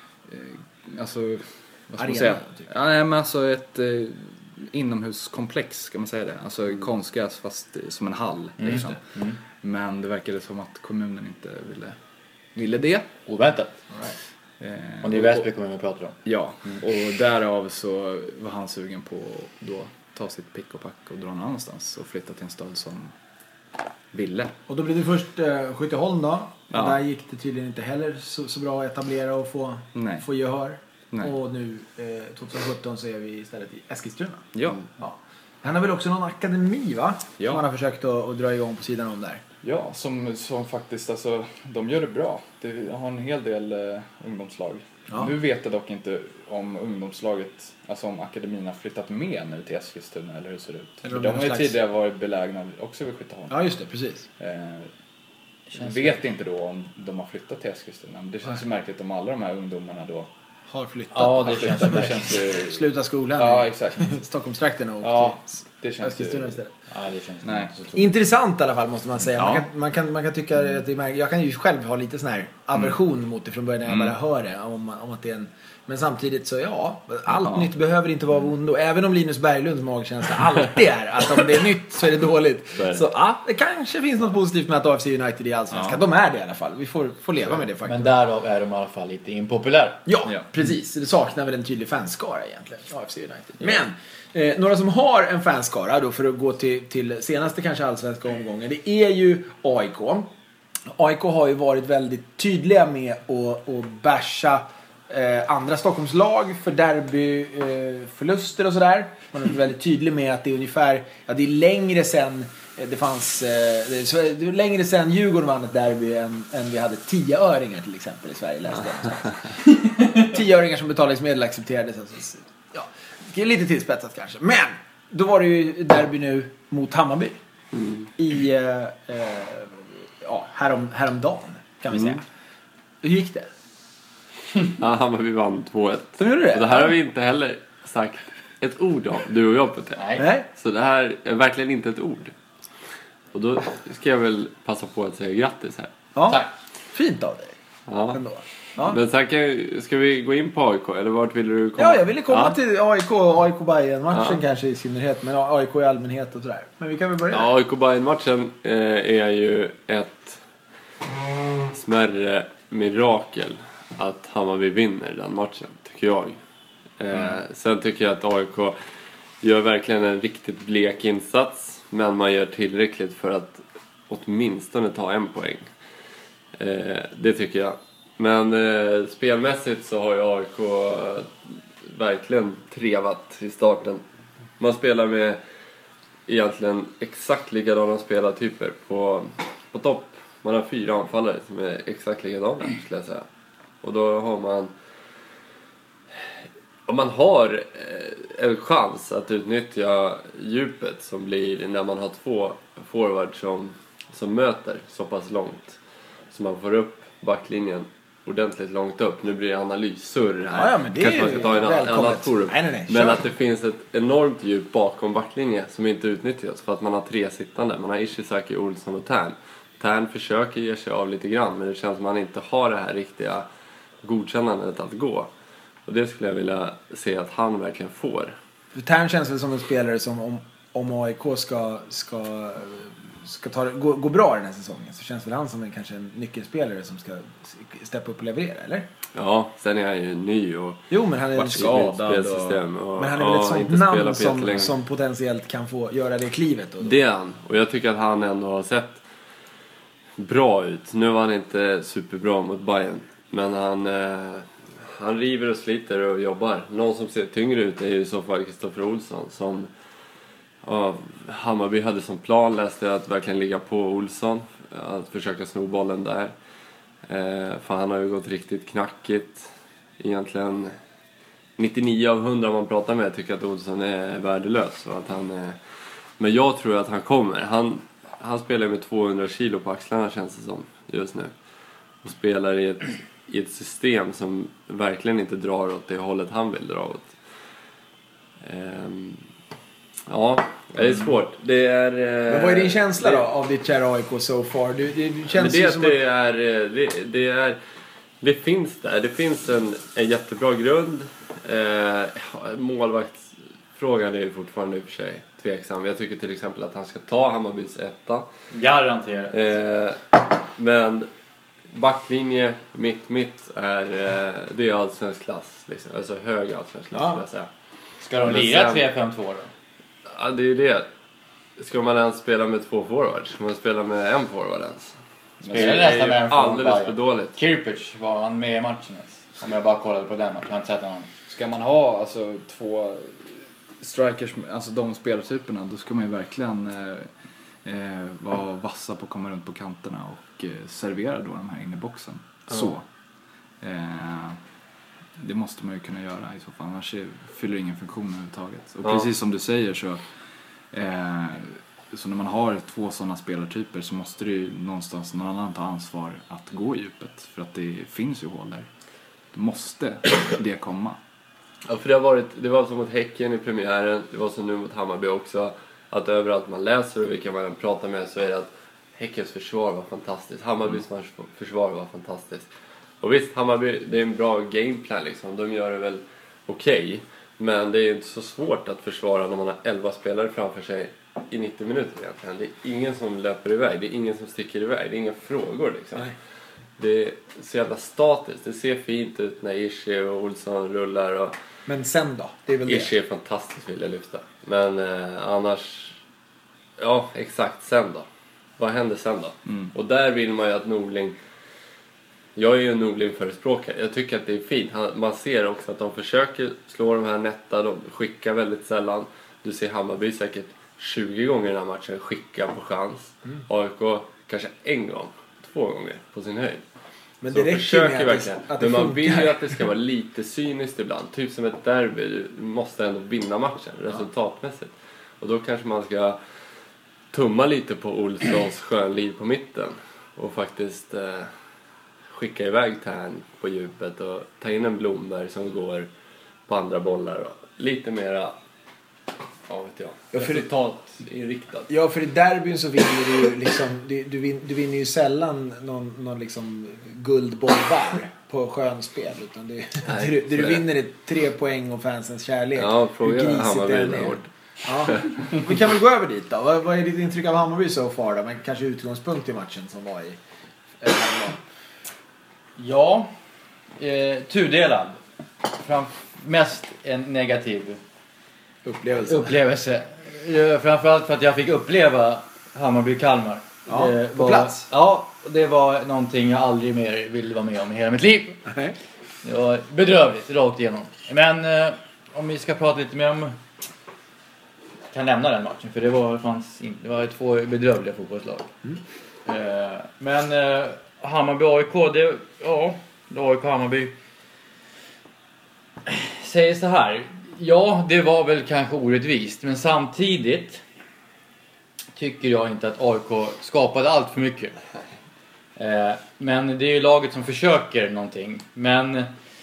alltså, vad ska Arena, man säga? typ. Ja, nej, men alltså ett eh, inomhuskomplex, ska man säga det. Alltså konstgräs fast eh, som en hall. Liksom. Mm. Men det verkade som att kommunen inte ville, ville det. Oväntat. Eh, Och det är Väsby kommun vi pratar om. Ja, och därav så var han sugen på att då ta sitt pick och pack och dra någon annanstans och flytta till en stad som ville. Och då blev det först eh, Skytteholm då. Ja. Och där gick det tydligen inte heller så, så bra att etablera och få, Nej. få gehör. Nej. Och nu eh, tjugohundrasjutton så är vi istället i Eskilstuna. Ja. Ja. Han har väl också någon akademi va? Ja. Som han har försökt att, att dra igång på sidan om där. Ja, som, som faktiskt, alltså, de gör det bra. De har en hel del eh, ungdomslag. Ja. Nu vet jag dock inte om ungdomslaget, alltså om akademin har flyttat med nu till Eskilstuna eller hur det ser ut. Eller För om de det är har ju någon slags- tidigare varit belägna också vid Skytteholm. Ja just det, precis. Eh, vet inte då om de har flyttat till Eskilstuna. Men det känns ju märkligt om alla de här ungdomarna då Har flyttat. Ja, har det känns flyttat. som Det känns ju... Sluta skolan Ja, i exakt. Stockholmstrakten och Ja, till det känns Eskilstuna ju... istället. Ja, det känns Nej. inte så troligt. Intressant i alla fall måste man säga. Man, Ja. kan, man, kan, man kan tycka att det är märkligt. Jag kan ju själv ha lite sån här aversion mot det från början när jag Mm. bara hör det. Om, om att det är en, men samtidigt så ja, allt Ja. nytt behöver inte vara av ondo. Även om Linus Berglunds magkänsla alltid är att om det är nytt så är det dåligt. Så är det. Så ja, det kanske finns något positivt med att A F C United är allsvenskan. Ja. De är det i alla fall. Vi får, får leva med det faktiskt. Men därav är de i alla fall lite impopulära. Ja, Ja. precis. Det saknar väl en tydlig fanskara egentligen, A F C United. Men, eh, några som har en fanskara då för att gå till, till senaste kanske allsvenska omgången, det är ju A I K. A I K har ju varit väldigt tydliga med att, att basha eh, andra Stockholmslag för derbyförluster eh, förluster och sådär. Man är väldigt tydlig med att det är ungefär, ja det är längre sen det fanns, eh, det är, det är längre sen Djurgården vann ett derby än, än vi hade tioöringar till exempel i Sverige, läste jag. Tioöringar som betalningsmedel accepterades. Alltså, ja, det är lite tillspetsat kanske. Men, då var det ju derby nu mot Hammarby. Mm. I, eh, eh, ja, härom, häromdagen kan vi säga. Mm. Hur gick det? Ja, Hammarby vann två ett. De gjorde det? Och det här har vi inte heller sagt ett ord om, du och jag på det. Nej. Nej? Så det här är verkligen inte ett ord. Och då ska jag väl passa på att säga grattis här. Ja. Tack. Fint av dig. Ja. Ändå. Ja. Men sen kan, ska vi gå in på A I K, eller vart vill du komma? Ja, jag ville komma Ja. till A I K, A I K-Bayern-matchen Ja. kanske i synnerhet, men A I K i allmänhet och sådär. Men vi kan väl börja. Ja, A I K-Bayern-matchen eh, är ju ett smärre mirakel att Hammarby vinner den matchen, tycker jag. Eh, Mm. Sen tycker jag att A I K gör verkligen en riktigt blek insats, men man gör tillräckligt för att åtminstone ta en poäng. Eh, det tycker jag. Men eh, spelmässigt så har ju A I K verkligen trevat i starten. Man spelar med egentligen exakt likadana spelartyper på, på topp. Man har fyra anfallare som är exakt likadana, skulle jag säga. Och då har man... Om man har en chans att utnyttja djupet som blir när man har två forwards som, som möter så pass långt. Så man får upp backlinjen ordentligt långt upp. Nu blir det analyssurr här. Ja, ja, men det kanske är man ska ta en annan forum. Nej, nej, nej. Men att det finns ett enormt djup bakom backlinjen som inte utnyttjas. För att man har tre sittande. Man har Ishizaki, Olsson och Tern. Tern försöker ge sig av lite grann. Men det känns som att man inte har det här riktiga godkännandet att gå. Och det skulle jag vilja se att han verkligen får. Tern känns väl som en spelare som om, om A I K ska, ska, ska ta, gå, gå bra den här säsongen, så känns väl han som en, kanske en nyckelspelare som ska steppa upp och leverera, eller? Ja, sen är han ju ny och jo, men han är varit skadad. Och, och, men han är väl ja, ett sånt inte namn som, som, som potentiellt kan få göra det klivet. Och det är han. Och jag tycker att han ändå har sett bra ut. Nu var han inte superbra mot Bayern. Men han... Eh, Han river och sliter och jobbar. Någon som ser tyngre ut är ju i så fall Kristoffer Olsson. Som ja, Hammarby hade som plan, läste jag, att verkligen ligga på Olsson. Att försöka sno bollen där. Eh, för han har ju gått riktigt knackigt. Egentligen nittionio av hundra man pratar med tycker att Olsson är värdelös. Och att han är... Men jag tror att han kommer. Han, han spelar med tvåhundra kilo på axlarna, känns det som just nu. Och spelar i ett... i ett system som verkligen inte drar åt det hållet han vill dra åt. Um, ja, det är svårt. Det är, uh, men vad är din känsla det, då av ditt kära A I K so far? Du, det, det känns det, ju som det, att... är, det, det är... Det finns där. Det finns en, en jättebra grund. Uh, målvaktsfrågan är ju fortfarande i och för sig tveksam. Jag tycker till exempel att han ska ta Hammarbys etta. Garanterat. Uh, men... backlinje, mitt, mitt är eh, det är allsvensk klass liksom. Alltså hög allsvensk klass, ja. skulle jag säga. Ska de lira tre fem två då? Ja, det är det. Ska man ens spela med två forwards? Ska man spela med en forward ens? Spelar nästan med en alldeles för dåligt. Kirpich, var han med i matchen ens? Om jag bara kollade på den matchen, jag har inte sett honom. Ska man ha alltså två strikers, alltså de spelartyperna, då ska man ju verkligen eh, eh, vara vassa på att komma runt på kanterna och eh, servera då de här inne i boxen. Ja. Så. Eh, det måste man ju kunna göra i så fall, annars fyller ingen funktion överhuvudtaget. Och ja. precis som du säger så eh, så när man har två sådana spelartyper så måste det ju någonstans någon annan ta ansvar att gå i djupet, för att det finns ju hål där. Då måste det komma. Ja, för det har varit, det var som mot Häcken i premiären, det var som nu mot Hammarby också, att överallt man läser och vilka man pratar med så är det att Häckens försvar var fantastiskt, Hammarbys mm. försvar var fantastiskt. Och visst, Hammarby, det är en bra gameplan liksom, de gör det väl okej, okay, men det är inte så svårt att försvara när man har elva spelare framför sig i nittio minuter egentligen. Det är ingen som löper iväg, det är ingen som sticker iväg, det är inga frågor liksom. Nej. Det är så jävla statiskt, det ser fint ut när Ishi och Olsson rullar och... Men sen då? Det är väl Ishi det. är fantastiskt, vill jag lyfta. Men eh, annars... Ja, exakt. Sen då? Vad händer sen då? Mm. Och där vill man ju att Norling... Jag är ju en Norling-förespråkare. Jag tycker att det är fint. Han, man ser också att de försöker slå de här nätta. De skickar väldigt sällan. Du ser Hammarby säkert tjugo gånger i den här matchen skicka på chans. Mm. A I K kanske en gång. Två gånger på sin höjd. Men så det försöker med verkligen. Att det, men att man vill ju att det ska vara lite cyniskt ibland. Typ som ett derby. Du måste ändå vinna matchen resultatmässigt. Och då kanske man ska tumma lite på Olssons skönliv på mitten. Och faktiskt eh, skicka iväg Tern på djupet. Och ta in en Blomberg som går på andra bollar. Och lite mera... Ja, vet jag. Ja, för resultatinriktad. Ja, för i derbyn så vinner du ju liksom, du, du, vin, du vinner ju sällan någon, någon liksom guldbollar på skönspel, utan det, Nej, det, det du vinner är tre poäng och fansens kärlek. Ja, fråga Hammarby. Ja. Vi kan väl gå över dit då. Vad, vad är ditt intryck av Hammarby så far då? Men kanske utgångspunkt i matchen som var i eh, Ja, eh, tudelad. Fram, mest en negativ upplevelse. upplevelse. Framförallt för att jag fick uppleva Hammarby-Kalmar. Ja, det på var, plats. Ja, det var någonting jag aldrig mer ville vara med om i hela mitt liv. Nej. Det var bedrövligt, rakt igenom. Men eh, om vi ska prata lite mer om... kan lämna den matchen, för det var, fanns in, det var två bedrövliga fotbollslag. Mm. Eh, men eh, Hammarby A I K, det... Ja, A I K Hammarby... Säger så här. Ja, det var väl kanske orättvist, men samtidigt tycker jag inte att A I K skapade allt för mycket. Eh, men det är ju laget som försöker någonting. Men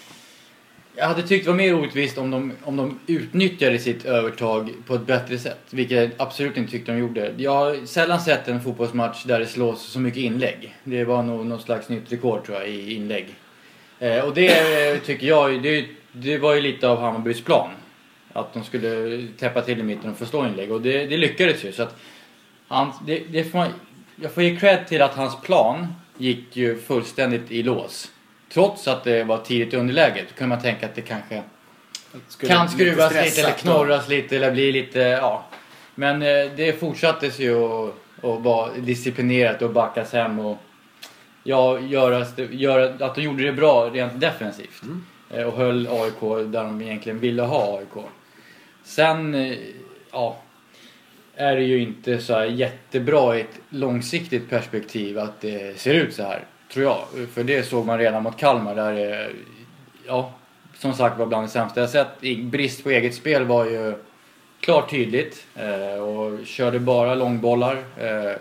jag hade tyckt det var mer orättvist om de, om de utnyttjade sitt övertag på ett bättre sätt. Vilket jag absolut inte tyckte de gjorde. Jag har sällan sett en fotbollsmatch där det slås så mycket inlägg. Det var nog något slags nytt rekord tror jag i inlägg. Eh, och det tycker jag, det, det var ju lite av Hammarbys plan. Att de skulle täppa till i mitten och få slå inlägg. Och det, det lyckades ju. Så att han, det, det får man, jag får ge cred till att hans plan gick ju fullständigt i lås. Trots att det var tidigt i underläget. Då kan man tänka att det kanske skulle kan skruvas lite, lite eller knorras då. Lite eller bli lite, ja. Men eh, det fortsattes ju att, att vara disciplinerat och backas hem och ja, göra, göra, att de gjorde det bra rent defensivt. Mm. Eh, och höll A I K där de egentligen ville ha A I K. Sen, eh, ja, är det ju inte så här jättebra i ett långsiktigt perspektiv att det ser ut så här. Tror jag. För det såg man redan mot Kalmar där, ja, som sagt var bland det sämsta jag sett. Brist på eget spel var ju klart tydligt. Eh, och körde bara långbollar. Eh,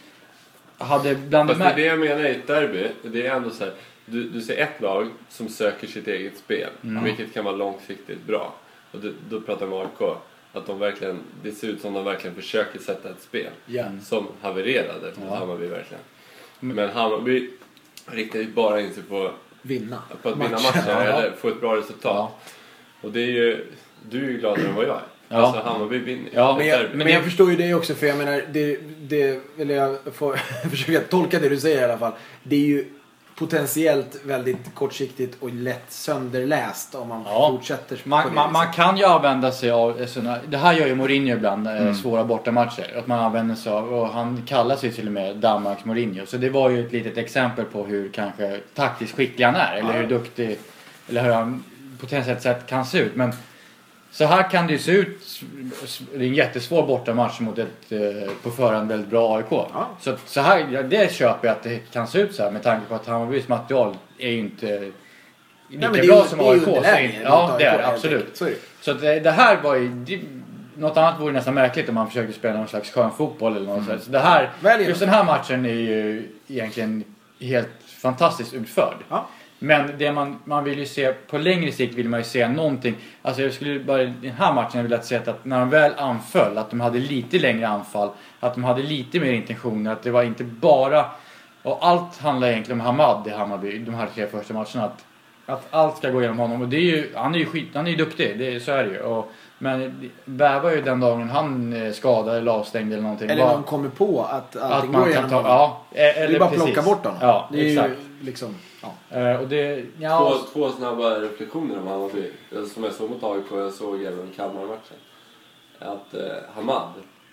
hade bland Fast det är det jag menar i ett derby. Det är ändå så här, du, du ser ett lag som söker sitt eget spel. Mm. Vilket kan vara långsiktigt bra. Och du, då pratar man A I K. Att de verkligen, det ser ut som de verkligen försöker sätta ett spel. Mm. Som havererade för ja. Hammarby verkligen. Men Hammarby riktar ju bara in sig på, vinna. på att vinna matcher ja. Eller få ett bra resultat. Ja. Och det är ju, du är ju gladare än vad jag är. Ja. Alltså Hammarby vinner. Ja, men, jag, men jag förstår ju det också, för jag menar, det, det, eller jag får försöka tolka det du säger i alla fall. Det är ju potentiellt väldigt kortsiktigt och lätt sönderläst om man ja. fortsätter man, man, man kan ju använda sig av såna, det här gör ju Mourinho ibland, mm. svåra bortamatcher, att man använder sig av, och han kallar sig till och med Danmarks Mourinho, så det var ju ett litet exempel på hur kanske taktiskt skicklig han är, eller ja. hur duktig, eller hur han potentiellt sett kan se ut. Men så här kan det ju se ut. Det är en jättesvår bortamatch mot ett eh, på förhand väldigt bra A I K. Ja. Så, så här, ja, det köper jag att det kan se ut så här, med tanke på att Hammarbys material är ju inte lika Nej, bra som A I K. Ja, det är det, absolut. Så, så det, det här var ju... Det, något annat vore nästan märkligt om man försökte spela någon slags skön fotboll eller något mm. så det här, just den här matchen är ju egentligen helt fantastiskt utförd. Ja. Men det man, man vill ju se på längre sikt, vill man ju se någonting. Alltså jag skulle bara i den här matchen vilja se att när de väl anföll, att de hade lite längre anfall, att de hade lite mer intentioner, att det var inte bara, och allt handlar egentligen om Hamad i Hammarby, de här tre första matcherna, att, att allt ska gå igenom honom. Och det är ju, han är ju skit, han är ju duktig, det är, så är det ju. Och, men bävar ju den dagen han skadade eller avstängd eller någonting. Eller någon kommer på att allting att man går igenom kan ta, honom. Ja, eller det är bara precis. plocka bort honom. Ja, det är exakt. Ju liksom, ja. Uh, och det, ja. två, två snabba reflektioner om Hammarby. Som jag såg mot A I K, jag såg även Kalmar-matchen. Att uh, Hamad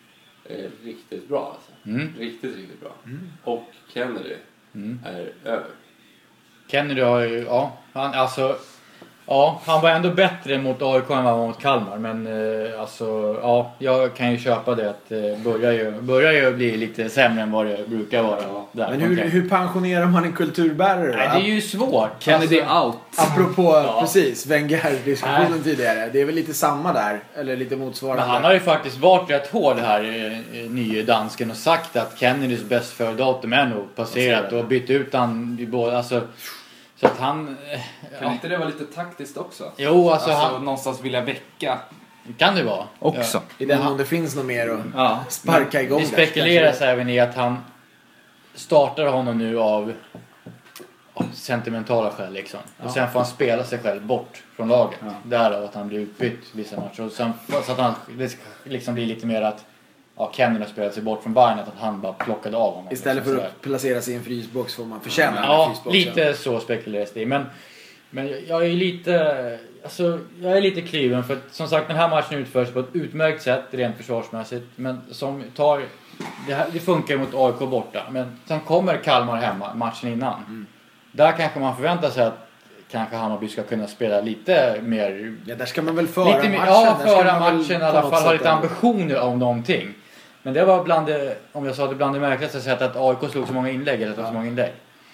är riktigt bra alltså. Mm. Riktigt, riktigt bra. Mm. Och Kennedy mm. är över. Kennedy har ju, ja, han, alltså, ja, han var ändå bättre mot A I K än vad han var mot Kalmar. Men eh, alltså, ja, jag kan ju köpa det att eh, börjar ju, börjar ju bli lite sämre än vad det brukar vara. Där, men hur, okay. hur pensionerar man en kulturbärare? Nej, det är ju svårt. Kennedy alltså, out. Apropå, ja. precis, Wenger-diskussionen tidigare. Det är väl lite samma där, eller lite motsvarande. Men han har ju faktiskt varit rätt hård här, eh, nye dansken, och sagt att Kennedys bäst för datum är nog passerat och bytt ut han i båda, alltså. Så att han... Kan ja. inte det vara lite taktiskt också? Jo, alltså, alltså han... någonstans vilja väcka. Kan det vara. Också. Ja. I den mån det finns något mer att ja. sparka igång. Det spekuleras även i att han startar honom nu av, av sentimentala skäl liksom. Ja. Och sen får han spela sig själv bort från laget. Ja. Därav att han blir utbytt vissa matcher. Och sen, så att han det liksom blir lite mer att ja, Kennedy har spelat sig bort från Bayern, att han bara plockade av honom. Istället liksom, för att placera sig i en frysbox får man förtjäna ja, en frysbox. Lite så spekuleras det. Men, men jag är lite alltså, jag är lite kliven, för att, som sagt, den här matchen utförs på ett utmärkt sätt rent försvarsmässigt. Men som tar det, här, det funkar mot A I K borta. Men sen kommer Kalmar hemma matchen innan. Mm. Där kanske man förväntar sig att kanske Hammarby ska kunna spela lite mer... Ja, där ska man väl föra lite mer, matchen. ja, Där ska föra man väl matchen i på alla något fall. Ha sätt lite ändå- ambitioner om någonting. Men det var bland det, om jag sa det, bland det märkligaste sättet att A I K slog så många inlägg, eller så många inlägg.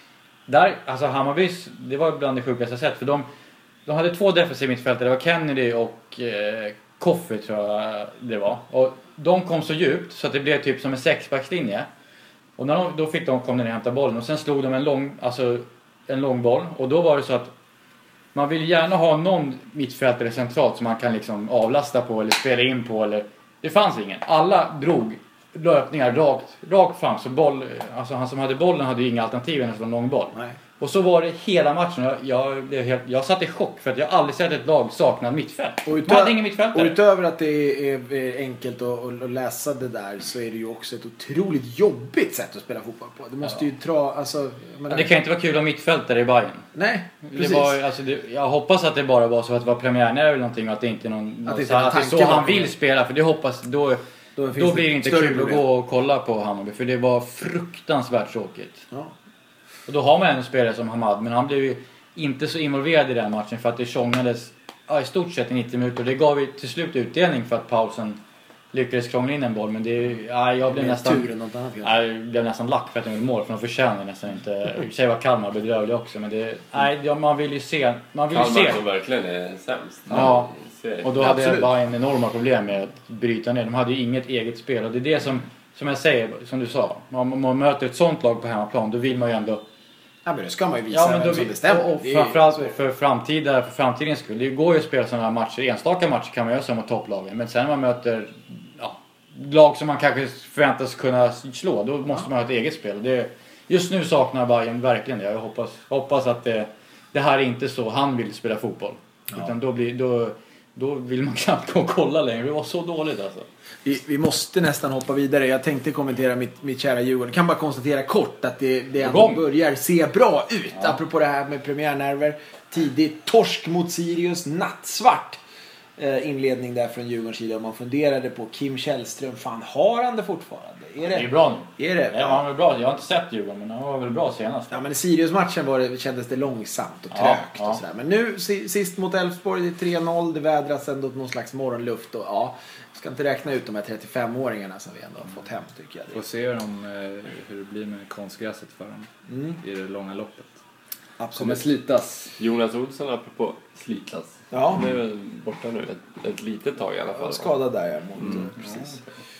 Där, alltså Hammarbys, det var bland det sjukaste jag sett. För de, de hade två defensiva mittfältare, det var Kennedy och eh, Koffe tror jag det var. Och de kom så djupt så att det blev typ som en sexbackslinje. Och när de, då fick de komma ner och hämta bollen. Och sen slog de en lång, alltså en lång boll. Och då var det så att man vill gärna ha någon mittfältare centralt som man kan liksom avlasta på eller spela in på. Eller, det fanns ingen. Alla drog löpningar rakt, rakt fram. Så boll, alltså han som hade bollen hade ju inga alternativ än en lång boll. Nej. Och så var det hela matchen. Jag, jag, blev helt, jag satt i chock för att jag aldrig sett ett lag sakna mittfält. Och, Man utö- hade ingen mittfältare. och utöver att det är, är enkelt att, att läsa det där så är det ju också ett otroligt jobbigt sätt att spela fotboll på. Det måste Ja. ju dra... Alltså, jag menar, Ja, det kan inte vara kul att ha mittfältare i Bayern. Nej, Det precis. var, alltså det, jag hoppas att det bara var så att det var premiärnära eller någonting och att det inte är någon... Att det inte så, är att det är tanken så han bakom vill det. spela. För det hoppas... Då, Då då, finns det blir det inte större kul problem. att gå och kolla på Hammarby. För det var fruktansvärt tråkigt. Ja. Och då har man en spelare som Hamad. Men han blev ju inte så involverad i den matchen. För att det tjongades ja, i stort sett i nittio minuter. Det gav ju till slut utdelning för att pausen lyckades krångla in en boll. Men det, ja, jag blev Mer nästan... tur än något annat kanske. Ja, jag blev nästan lack för att de gjorde mål. För de förtjänar nästan inte... I och för sig var Kalmar bedrövlig också. Men det... Nej, ja, man vill ju se... Man vill ju Kalmar se... som verkligen är sämst. Ja. Ser. Och då hade jag Absolut. bara en enorma problem med att bryta ner. De hade ju inget eget spel. Och det är det som... Som jag säger, som du sa. Om man möter ett sånt lag på hemmaplan. Då vill man ju ändå... Ja, men det ska man ju visa Ja, men vem då som vill, bestämmer. och, och Det är- framförallt så är det. för, framtida, för framtidens skull. Det går ju att spela sådana här matcher. Enstaka matcher kan man göra som mot topplagen. Men sen när man möter ja, lag som man kanske förväntas kunna slå. Då måste man ha ett eget spel. Det, just nu saknar Bayern verkligen det. Jag hoppas, hoppas att det, det här är inte så han vill spela fotboll. Utan då, blir, då, då vill man knappt gå och kolla längre. Det var så dåligt alltså. Vi, vi måste nästan hoppa vidare. Jag tänkte kommentera mitt, mitt kära Djurgården. Jag kan bara konstatera kort att det, det ändå gång. börjar se bra ut. Apropå det här med premiärnerver. Tidigt torsk mot Sirius. Nattsvart eh, inledning där från Djurgårdens sida. Och man funderade på Kim Källström. Fan, har han det fortfarande? Är det, Det är bra nu. Är det? Ja, han var bra. Jag har inte sett Djurgården, men han var väl bra senast. Ja, men i Sirius-matchen var det, kändes det långsamt och Ja, trögt ja. och sådär. Men nu si- sist mot Elfsborg, det är tre noll. Det vädras ändå någon slags morgonluft. Och ja, jag ska inte räkna ut de här trettiofem-åringarna som vi ändå har fått hem, tycker jag. Får se om, eh, hur det blir med konstgräset för dem Mm. i det långa loppet. Kommer Absolut. slitas. Jonas Olsson apropå slitas. Ja. Han är väl borta nu ett, ett litet tag i alla fall. Skadad där, ja. Mot, mm. Precis.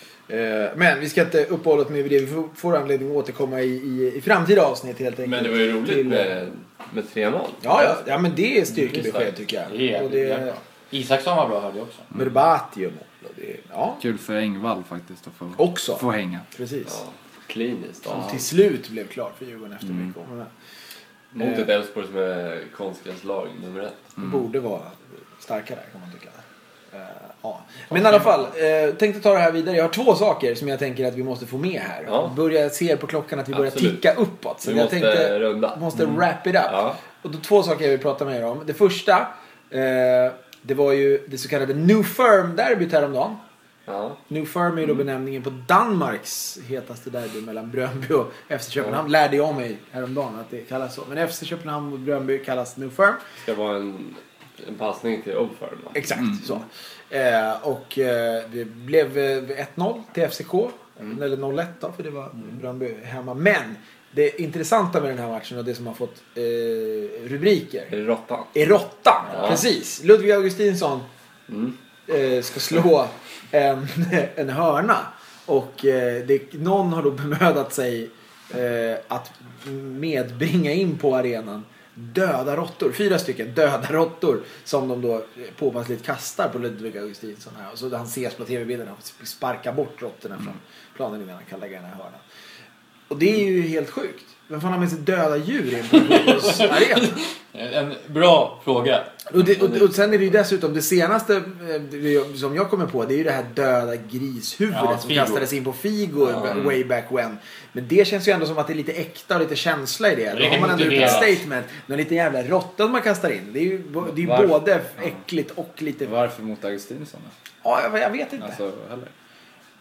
Eh, Men vi ska inte uppehålla oss med det. Vi får, får anledning att återkomma i, i, i framtida avsnitt helt enkelt. Men det var ju roligt Till- med, med tre noll. Ja, ja, ja, men det är styrkebesked tycker jag. Det är och det jävligt är bra. Isaksson var bra, hörde jag också. Berbati gör mål. och det är- Ja, Kul för Engvall faktiskt att få, Också. få hänga. precis. Ja, kliniskt. Som Ja. till slut blev klart för Djurgården efter Mm. mycket om och men. Mot ett Elfsborg som är konstgräslag nummer ett. Det borde vara starkare kan man tycka. Eh, ja. Men i alla fall, eh, tänkte ta det här vidare. Jag har två saker som jag tänker att vi måste få med här. Ja. Börja se på klockan att vi börjar Absolut. ticka uppåt. Så Vi jag måste tänkte, runda. måste wrap it up. Ja. Och då två saker jag vill prata med er om. Det första, eh, det var ju det så kallade New Firm-derbyt häromdagen. Ja. New Firm är ju då benämningen på Danmarks hetaste derby mellan Brøndby och F C Köpenhamn. Lärde jag mig häromdagen att det kallas så. Men F C Köpenhamn och Brøndby kallas New Firm. Det ska vara en, en passning till Old Firm. va? Exakt så. Eh, och eh, det blev eh, ett noll till F C K. Eller noll ett då, för det var Brøndby hemma. Men det intressanta med den här matchen och det som har fått eh, rubriker Är det Råttan? är Råttan. Ja. Precis. Ludvig Augustinsson Mm. eh, ska slå en, en hörna. Och eh, det, någon har då bemödat sig eh, att medbringa in på arenan döda råttor. Fyra stycken döda råttor som de då påpassligt kastar på Ludvig Augustinsson här. Och så han ses på tv-bilden och sparkar bort råttorna från planen innan han kan lägga den här hörnan. Och det är ju helt sjukt. Vem fan har med sig döda djur in på fotbollsarenan? En bra fråga. Och, det, och, och sen är det ju dessutom det senaste eh, det, som jag kommer på, det är ju det här döda grishuvudet Ja, som Figo. kastades in på Figo way back when. Men det känns ju ändå som att det är lite äkta och lite känsla i det. Då Det har man ändå gjort ett motiverat. statement. Någon liten jävla råtta man kastar in. Det är ju, det är ju Varför? både äckligt och lite... Varför mot Augustinsson då? Ja, jag, jag vet inte. Alltså, heller.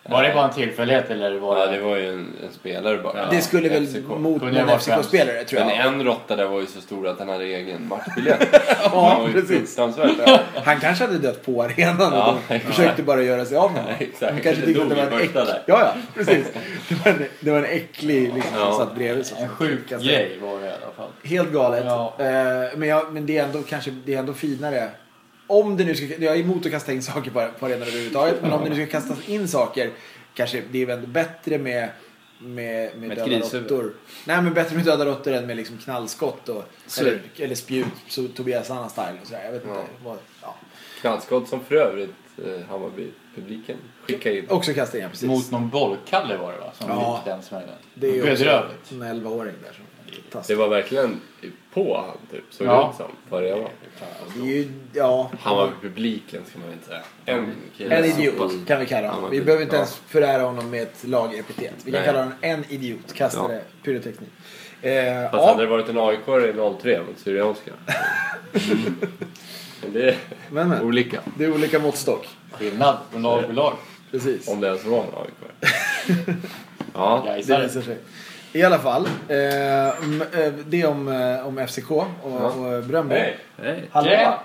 Var det bara en tillfällighet eller var Ja, det... det var ju en, en spelare bara. Det skulle väl F C K. mot Kunde en vara F C K-spelare tror jag. Men en råtta där var ju så stor att han hade egen matchbiljett. Ja, var ju precis. fruktansvärt. Han kanske hade dött på arenan Ja, och de exakt. försökte bara göra sig av med honom. Exakt. Han kanske tyckte att det var en Dog i första äcklig... där. Ja, ja, precis. Det var en, det var en äcklig liksom, Ja. som satt bredvid. Så En sjuk grej var det i alla fall. Helt galet. Ja. Eh, men, jag, men det är ändå kanske det är ändå finare. Om det nu ska, jag är emot att kasta in saker på, på arenan överhuvudtaget. Men om det nu ska kastas in saker, kanske det är väl bättre med med, med, Med döda grishuvud. råttor. Nej, men bättre med döda råttor än med liksom knallskott och, Så- eller, eller spjut, så Tobias Anna style och sådär. Jag vet inte vad, ja. Knallskott som för övrigt eh, Hammarby-publiken skickade in. Också kasta in, precis. Mot någon bollkalle var det va? Som Ja. gick den smällen. Det är ju också Bedrövligt. en elvaåring där som är Det taskig. var verkligen på han typ. Såg Ja. det ut som. På arenan. Det är ju, ja. Hammarby-publiken ska man väl inte säga. En kille. En idiot kan vi kalla honom. Vi behöver inte Ja. ens förära honom med ett lagepitet. Vi kan Nej. kalla honom en idiot. Kastare, pyroteknik. Eh, Fast ja, hade det varit en A I K i noll tre mot Syrianska. Men det är men, men. olika. Det är olika måttstock. Skillnad från lag till lag. Precis. Om det ens var en A I K. Ja. Det Gaisare. visar sig. I alla fall. Eh, m- eh, det om, eh, om F C K och, Ja. och Bröndby. Hej. Hej. Hallå. Tjena.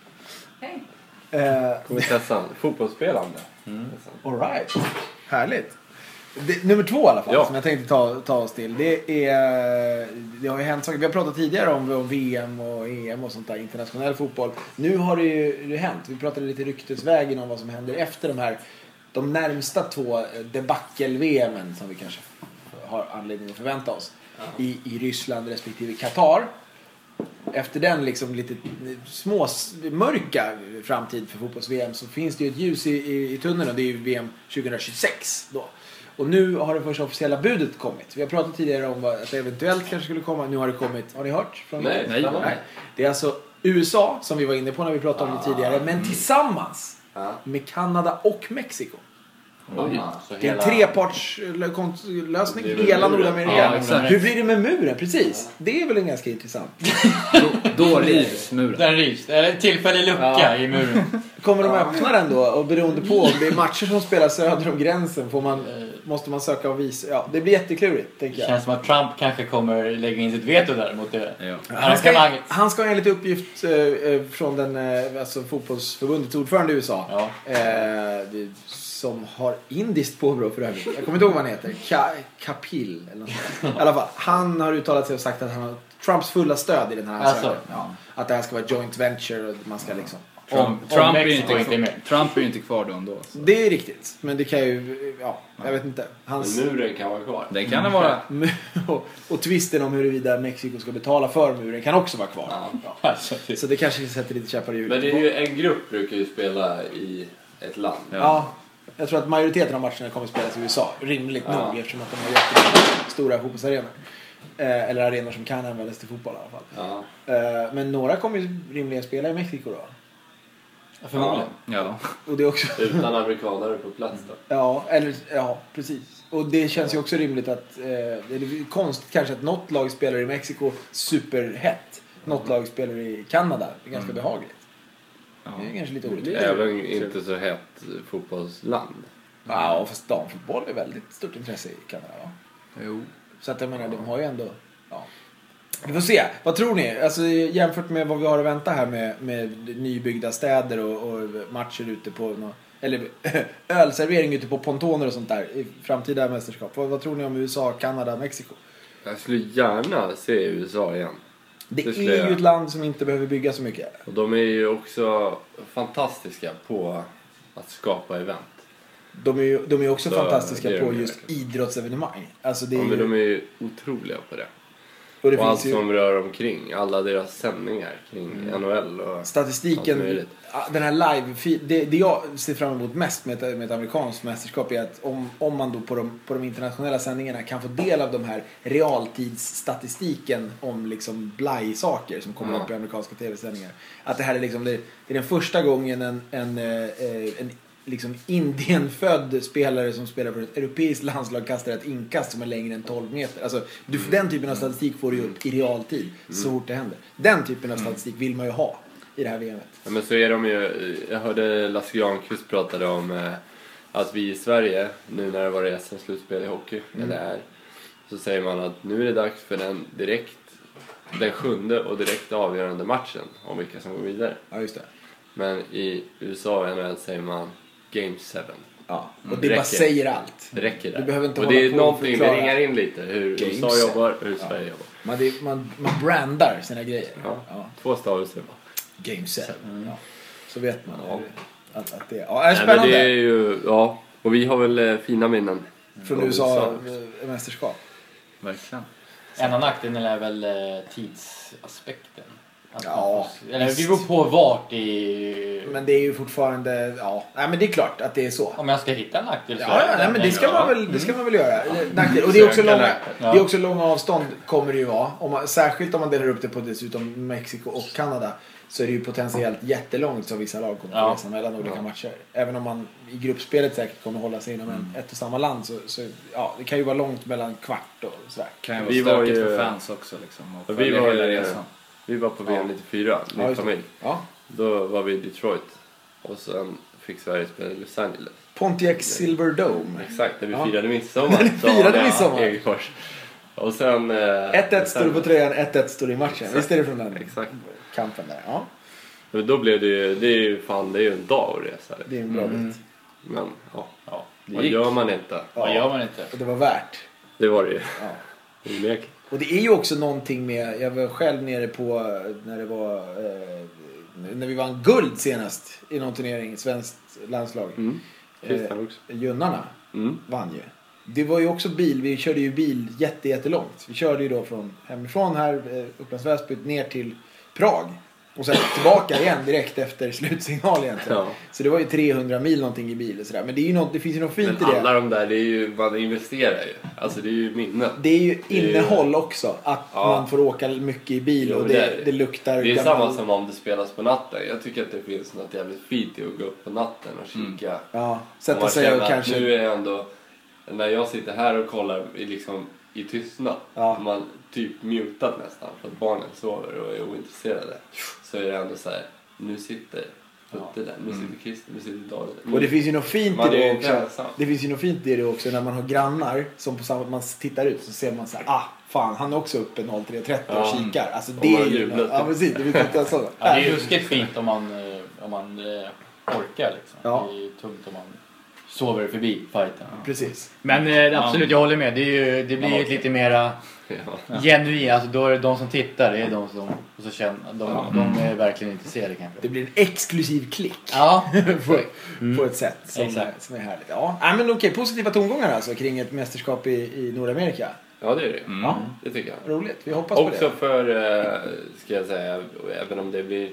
Eh, Kommer Tessan. Fotbollsspelande. All right. Härligt. Det, nummer två i alla fall, Ja. som jag tänkte ta, ta oss till. Det är, det har ju hänt saker. Vi har pratat tidigare om, om V M och E M och sånt där, internationell fotboll. Nu har det ju det hänt. Vi pratade lite ryktesvägen om vad som händer efter de här, de närmsta två debacle-V M som vi kanske har anledning att förvänta oss. I, i Ryssland respektive Qatar. Efter den liksom lite små mörka framtid för fotbolls-V M så finns det ju ett ljus i, i, i tunneln och det är ju V M tjugohundratjugosex då. Och nu har det första officiella budet kommit. Vi har pratat tidigare om vad- att det eventuellt kanske skulle komma. Nu har det kommit. Har ni hört? Från Nej, nej. Nej. Det är alltså U S A som vi var inne på när vi pratade om det tidigare. Men tillsammans Ja. med Kanada och Mexiko. Oj. Så Det är en hela- trepartslösning. Det är väl Hela muren. Nordamerika. Ja, exakt. Hur blir det med muren? Precis. Det är väl en ganska intressant. Då rivs muren. Den rivs. Det är en tillfällig lucka Ja. i muren. Kommer de öppna den då? Och beroende på om det är matcher som spelar söder om gränsen får man, måste man söka och visa. Ja, det blir jätteklurigt, tänker Det jag. känns som att Trump kanske kommer lägga in sitt veto där mot det Ja. Han ska, arrangemanget. han ska enligt uppgift eh, eh, från den, eh, alltså fotbollsförbundets ordförande i U S A. Ja. Eh, det, som har indiskt påbrå för övrigt. Jag kommer inte ihåg vad han heter. Ka, Kapil eller något sånt. I alla fall. Han har uttalat sig och sagt att han har Trumps fulla stöd i den här ansökan. Alltså. Ja, att det här ska vara joint venture och man ska liksom... Trump, Om- om Trump, är ju Mexiko inte inte är med. kvar, Trump är ju inte kvar då ändå. Så. Det är riktigt. Men det kan ju... Ja, jag vet inte. Hans... Men muren kan vara kvar. Det kan det vara. och, och tvisten om huruvida Mexiko ska betala för muren kan också vara kvar. Ja. Alltså, det- Så det kanske sätter lite käppar i hjulet. Men det är ju, en grupp brukar ju spela i ett land. Ja, jag tror att majoriteten av matcherna kommer att spelas i U S A. Rimligt Ja. nog eftersom att de har jättestora fotbollsarenor. Eh, eller arenor som kan användas till fotboll i alla fall. Ja. Eh, men några kommer ju rimligen spela i Mexiko då. Förmodligen. Ja. Och det är också... Utan amerikanare på plats då. Ja, eller, ja, precis. Och det känns ju också rimligt att... Eh, det är konstigt kanske att något lag spelar i Mexiko superhett. Något lag spelar i Kanada. Det är ganska behagligt. Det är kanske lite Det orättvist. är väl inte så hett fotbollsland. Ja, fast damfotboll är väldigt stort intresse i Kanada, va? Jo. Så att jag menar, de har ju ändå... Ja. Vi får se. Vad tror ni? Alltså, jämfört med vad vi har att vänta här med, med nybyggda städer och, och matcher ute på... Nå, eller ölservering ute på pontoner och sånt där i framtida mästerskap. Vad, vad tror ni om U S A, Kanada, Mexiko? Jag skulle gärna se U S A igen. Det, Det skulle är ju jag. ett land som inte behöver bygga så mycket. Och de är ju också fantastiska på att skapa event. De är ju de är också Så, fantastiska det är på de just verkligen. idrottsevenemang. Alltså det är Ja, men ju, de är ju otroliga på det. och det Och allt finns ju... som rör omkring. Alla deras sändningar kring N H L och allt Statistiken, möjligt. den här live, det, det jag ser fram emot mest med ett, med ett amerikanskt mästerskap är att om, om man då på de, på de internationella sändningarna kan få del av de här realtidsstatistiken om liksom blaj-saker som kommer Ja. upp i amerikanska tv-sändningar. Att det här är liksom, det, det är den första gången en, en, eh, en liksom Indienfödd spelare som spelar för ett europeiskt landslag kastar ett inkast som är längre än tolv meter. Alltså, du, den typen av statistik får du ju upp i realtid så fort det händer. Den typen av statistik vill man ju ha i det här V M:et. Ja, men så är de ju, jag hörde Lasse Granqvist pratade om eh, att vi i Sverige, nu när det var S M-slutspel i hockey, Mm. eller är, så säger man att nu är det dags för den direkt, den sjunde och direkt avgörande matchen om vilka som går vidare. Ja, just det. Men i U S A och N H L säger man Game seven. Ja, och Mm. det bara Räcker. säger allt. Det räcker där. Du behöver inte och hålla det är på och någonting, det förklara. ringar in lite hur Game U S A seven. jobbar och hur Ja. Sverige jobbar. Man, det, man, man brandar sina grejer. Ja. Ja. Två stavelser bara. Game set. Ja. Så vet man Ja. att, att det är, ja, är Nej, spännande. men det är ju, ja, och vi har väl eh, fina minnen. Från U S A-mästerskap. Verkligen. En annan nackdel är väl eh, tidsaspekten. Att Ja, man får, eller det beror på vart i... Men det är ju fortfarande, ja, nej men det är klart att det är så. Om jag ska hitta en nackdel så Ja, är ja nej, men det ska man väl, det ska man väl göra. Nackdel. Och det är också Söka långa, nackdel. det är också långa avstånd kommer det ju vara. Om man, särskilt om man delar upp det på dessutom Mexiko och Kanada. Så är det ju potentiellt jättelångt som vissa lag kommer att Ja. resa mellan olika matcher. Även om man i gruppspelet säkert kommer hålla sig inom en, Mm. ett och samma land. Så, så ja, det kan ju vara långt mellan kvart och sådär. Kan ju vara Vi var stökigt ju- för fans också liksom. Och Vi följa var, hela ju- resan. vi var på V M nittiofyra, Ja, min just det. familj. Ja. Då var vi i Detroit. Och sen fick Sverige spela i Los Angeles. Pontiac Silverdome. Exakt, där vi Ja. firade midsommar. När ni firade Ja, midsommar. Egefors. Och sen... eh, ett ett står det på sen- tröjan, ett ett står det i matchen. Visst är det från den Exakt. kampen där? Ja, Men då blev det ju, det är ju fan, det är ju en dag att resa. det är en bra bit. Men ja, Ja, det vad gick. gör man inte? Vad gör man inte? Och det var värt. Det var det ju. Ja. Onekligen. Och det är ju också någonting med, jag var själv nere på när det var, eh, när vi vann guld senast i någon turnering, svenskt landslag. Mm. Christian också. Eh, Junnarna Mm. vann ju. Det var ju också bil, vi körde ju bil jätte, jättelångt. Vi körde ju då från hemifrån här, eh, Upplands Väsby, ner till Prag. Och sen tillbaka igen direkt efter slutsignal egentligen. Ja. Så det var ju trehundra mil någonting i bil och sådär. Men det, är ju något, det finns ju något fint Men i alla det. de där, det är ju, man investerar ju. Alltså det är ju minnen. Det är ju Det är ju- innehåll också. Att Ja. man får åka mycket i bil Jo, och det det, är det, det. luktar Det är gammal- samma som om det spelas på natten. Jag tycker att det finns något jävligt fint i att gå upp på natten och kika. Ja, Och sätta man sig känner och att kanske... nu är jag ändå, när jag sitter här och kollar i, liksom, i tystnad, Ja. man typ mutat nästan för att barnen sover och är ointresserade, så är det ändå så här: nu sitter Putte där, nu sitter Christer, nu sitter David. Nu- Och det finns ju något fint Man i är det ju också. inte ensam. Det finns ju något fint i det också när man har grannar som på samma, man tittar ut så ser man så här, ah fan han är också uppe noll tre trettio och Ja. kikar. Alltså Och det man är ju, jublar. ja precis, det blir inte så. Ja, det är ju ruskigt fint om man, eh, om man eh, orkar liksom. Ja. Det är tungt om man sover förbi fighten. Precis. Men eh, absolut, jag håller med. Det, är ju, det blir ju lite mera Ja. genuint. Alltså, då är det de som tittar, det är de som och så känner, de, de är verkligen intresserade kanske. Det blir en exklusiv klick. Ja, på, på ett sätt som, Exakt. som är härligt. Ja, Nej, men okej, positiva tongångar alltså kring ett mästerskap i, i Nordamerika. Ja, det är det. Ja, Det tycker jag. roligt. Vi hoppas på Också det. för, eh, ska jag säga, även om det blir,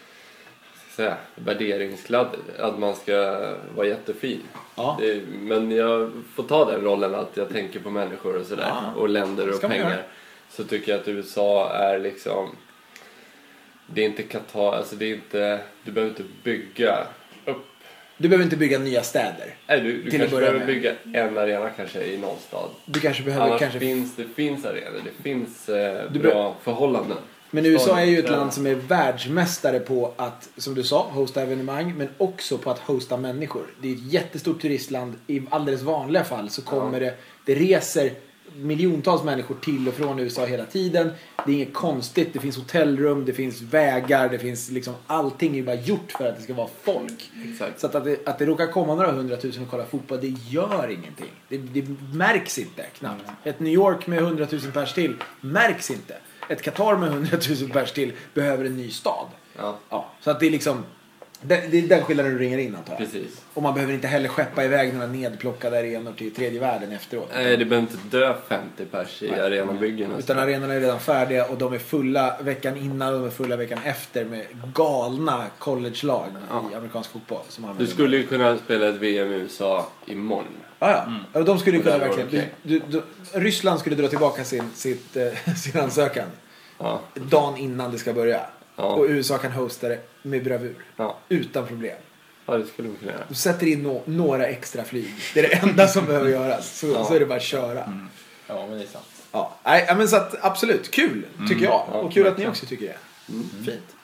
ska jag säga, värderingskladd, att man ska vara jättefin. Ja. Det, men jag får ta den rollen att jag tänker på människor och sådär, Ja. och länder och Ska man pengar. göra. Så tycker jag att U S A är liksom, det är inte Qatar, alltså det är inte, du behöver inte bygga upp. Du behöver inte bygga nya städer. Nej, du, du Till att kanske börja behöver med. bygga en arena kanske i någon stad. Du kanske behöver Annars kanske... finns det finns arenor, det finns eh, Du bra förhållanden. Men U S A är ju ett Ja. land som är världsmästare på att, som du sa, hosta evenemang. Men också på att hosta människor. Det är ett jättestort turistland. I alldeles vanliga fall så kommer det, det reser miljontals människor till och från U S A hela tiden. Det är inget konstigt. Det finns hotellrum, det finns vägar, det finns liksom allting är ju bara gjort för att det ska vara folk. Exakt. Så att, att, det, att det råkar komma några hundratusen och kolla fotboll, det gör ingenting. Det, det märks inte knappt. Ett New York med hundratusen pers till märks inte. Ett Qatar med hundratusen pers till behöver en ny stad. Ja, Ja, så att det är liksom det, det är den skillnaden du ringer in, antar jag. precis. Och man behöver inte heller skeppa iväg några nedplockade arenor till tredje världen efteråt. Nej, det behöver inte dö femtio pers i arenabyggen. och Utan så. arenorna är redan färdiga och de är fulla veckan innan och de är fulla veckan efter med galna college-lag Ja. i amerikansk fotboll. Som Du använder- skulle ju kunna spela ett V M i U S A imorgon. Ja, ja. ja de skulle ju Och kunna där var det verkligen... okej. Du, du, Ryssland skulle dra tillbaka sin, sitt, eh, sin ansökan Ja, dagen innan det ska börja. Ja. Och U S A kan hosta det med bravur. ja. Utan problem. ja det skulle vi kunna göra. Du sätter in no- några extra flyg. Det är det enda som behöver göras. Så, Ja. så är det bara att köra. ja, men det är sant. Ja, nej, men så att, absolut. Kul, tycker jag. Ja, och kul att ni verkligen. också tycker det. Fint.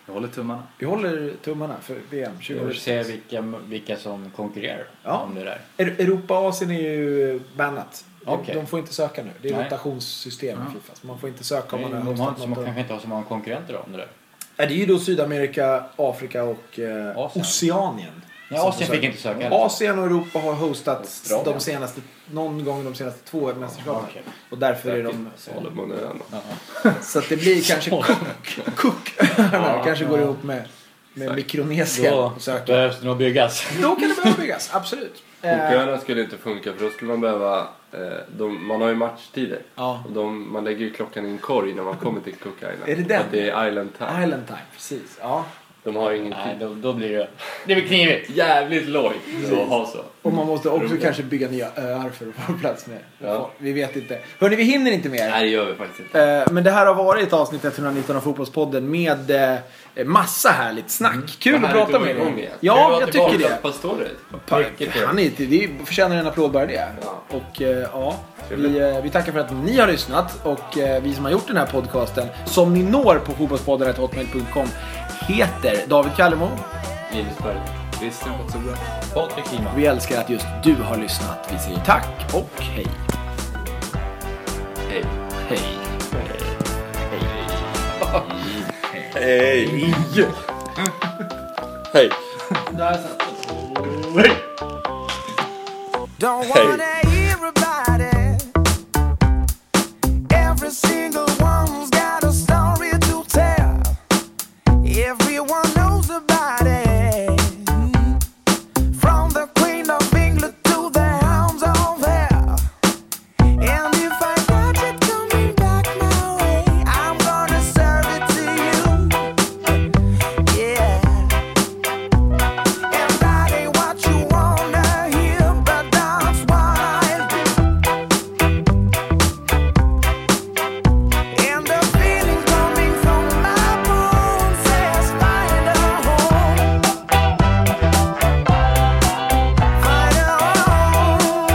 Jag håller tummarna. Vi håller tummarna för V M Vi får se vilka, vilka som konkurrerar Ja. om det där. Er- Europa och Asien är ju bannat. Okej. De får inte söka nu. Det är Nej. rotationssystem i FIFA. Så man får inte söka om Nej, man har de har hostat inte, något. man kanske inte har så många konkurrenter då, om det där. Nej, det är ju då Sydamerika, Afrika och eh, Asien. Oceanien. Ja, som Asien får fick söka. inte söka heller. Asien och Europa har hostat Australien. de senaste, någon gång de senaste två mästerskapen. Okej. Och därför är de... Salomonön. Så att det blir kanske Cook. Cook. kanske går ihop med, med Mikronesien Då och söka. behövs det nog byggas. Då kan det behöva byggas, absolut. Eh, Koköerna skulle inte funka för då skulle man behöva, eh, de, man har ju matchtider. Ja. Och de, man lägger ju klockan i en korg när man kommer till Cook Island. Är det den? För att det är Island time. Island time, precis. Ja. De har ingen Nej, tid. då, då blir det... Det blir knivigt. Jävligt lojt att ha så. Och man måste också kanske bygga nya öar för att få plats med. Ja. Vi vet inte. Hörni, vi hinner inte mer. Nej, det gör vi faktiskt inte. Eh, Men det här har varit avsnitt etthundranitton av Fotbollspodden med eh, massa härligt snack. Kul Vad att härligt prata att med vara igång er. igen. Ja, Kul att jag vara tycker tillbaka. det. Pastoret. Han är inte, det förtjänar en applåd bara det. Ja. Och eh, ja, vi, eh, vi tackar för att ni har lyssnat. Och eh, vi som har gjort den här podcasten, som ni når på fotbollspodden at hotmail punkt com, heter David Kallemo. Linus Berg. Christian Potsura. Patrik Kima. Vi älskar att just du har lyssnat. Vi säger tack och hej. Hej. Hej. Hej. Hej. Don't wanna hear about it. Every single one's got a story to tell. Everyone knows about it. From the Queen of England to the Hounds of Hell. And if I got it coming back my way, I'm gonna serve it to you. Yeah. And that ain't what you wanna hear, but that's what I'll do. And the feeling coming from my bones says find a home. Find a home.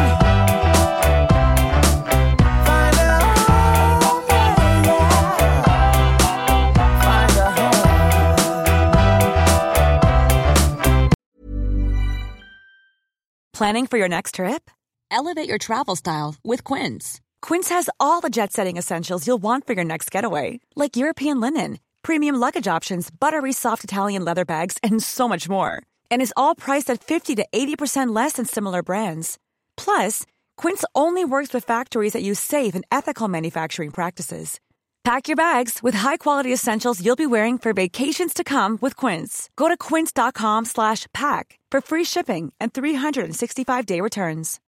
Find a home, yeah, yeah. Find a home. Planning for your next trip? Elevate your travel style with Quince. Quince has all the jet-setting essentials you'll want for your next getaway, like European linen, premium luggage options, buttery soft Italian leather bags, and so much more. And is all priced at fifty to eighty percent less than similar brands. Plus, Quince only works with factories that use safe and ethical manufacturing practices. Pack your bags with high-quality essentials you'll be wearing for vacations to come with Quince. Go to quince dot com slash pack for free shipping and three sixty-five day returns.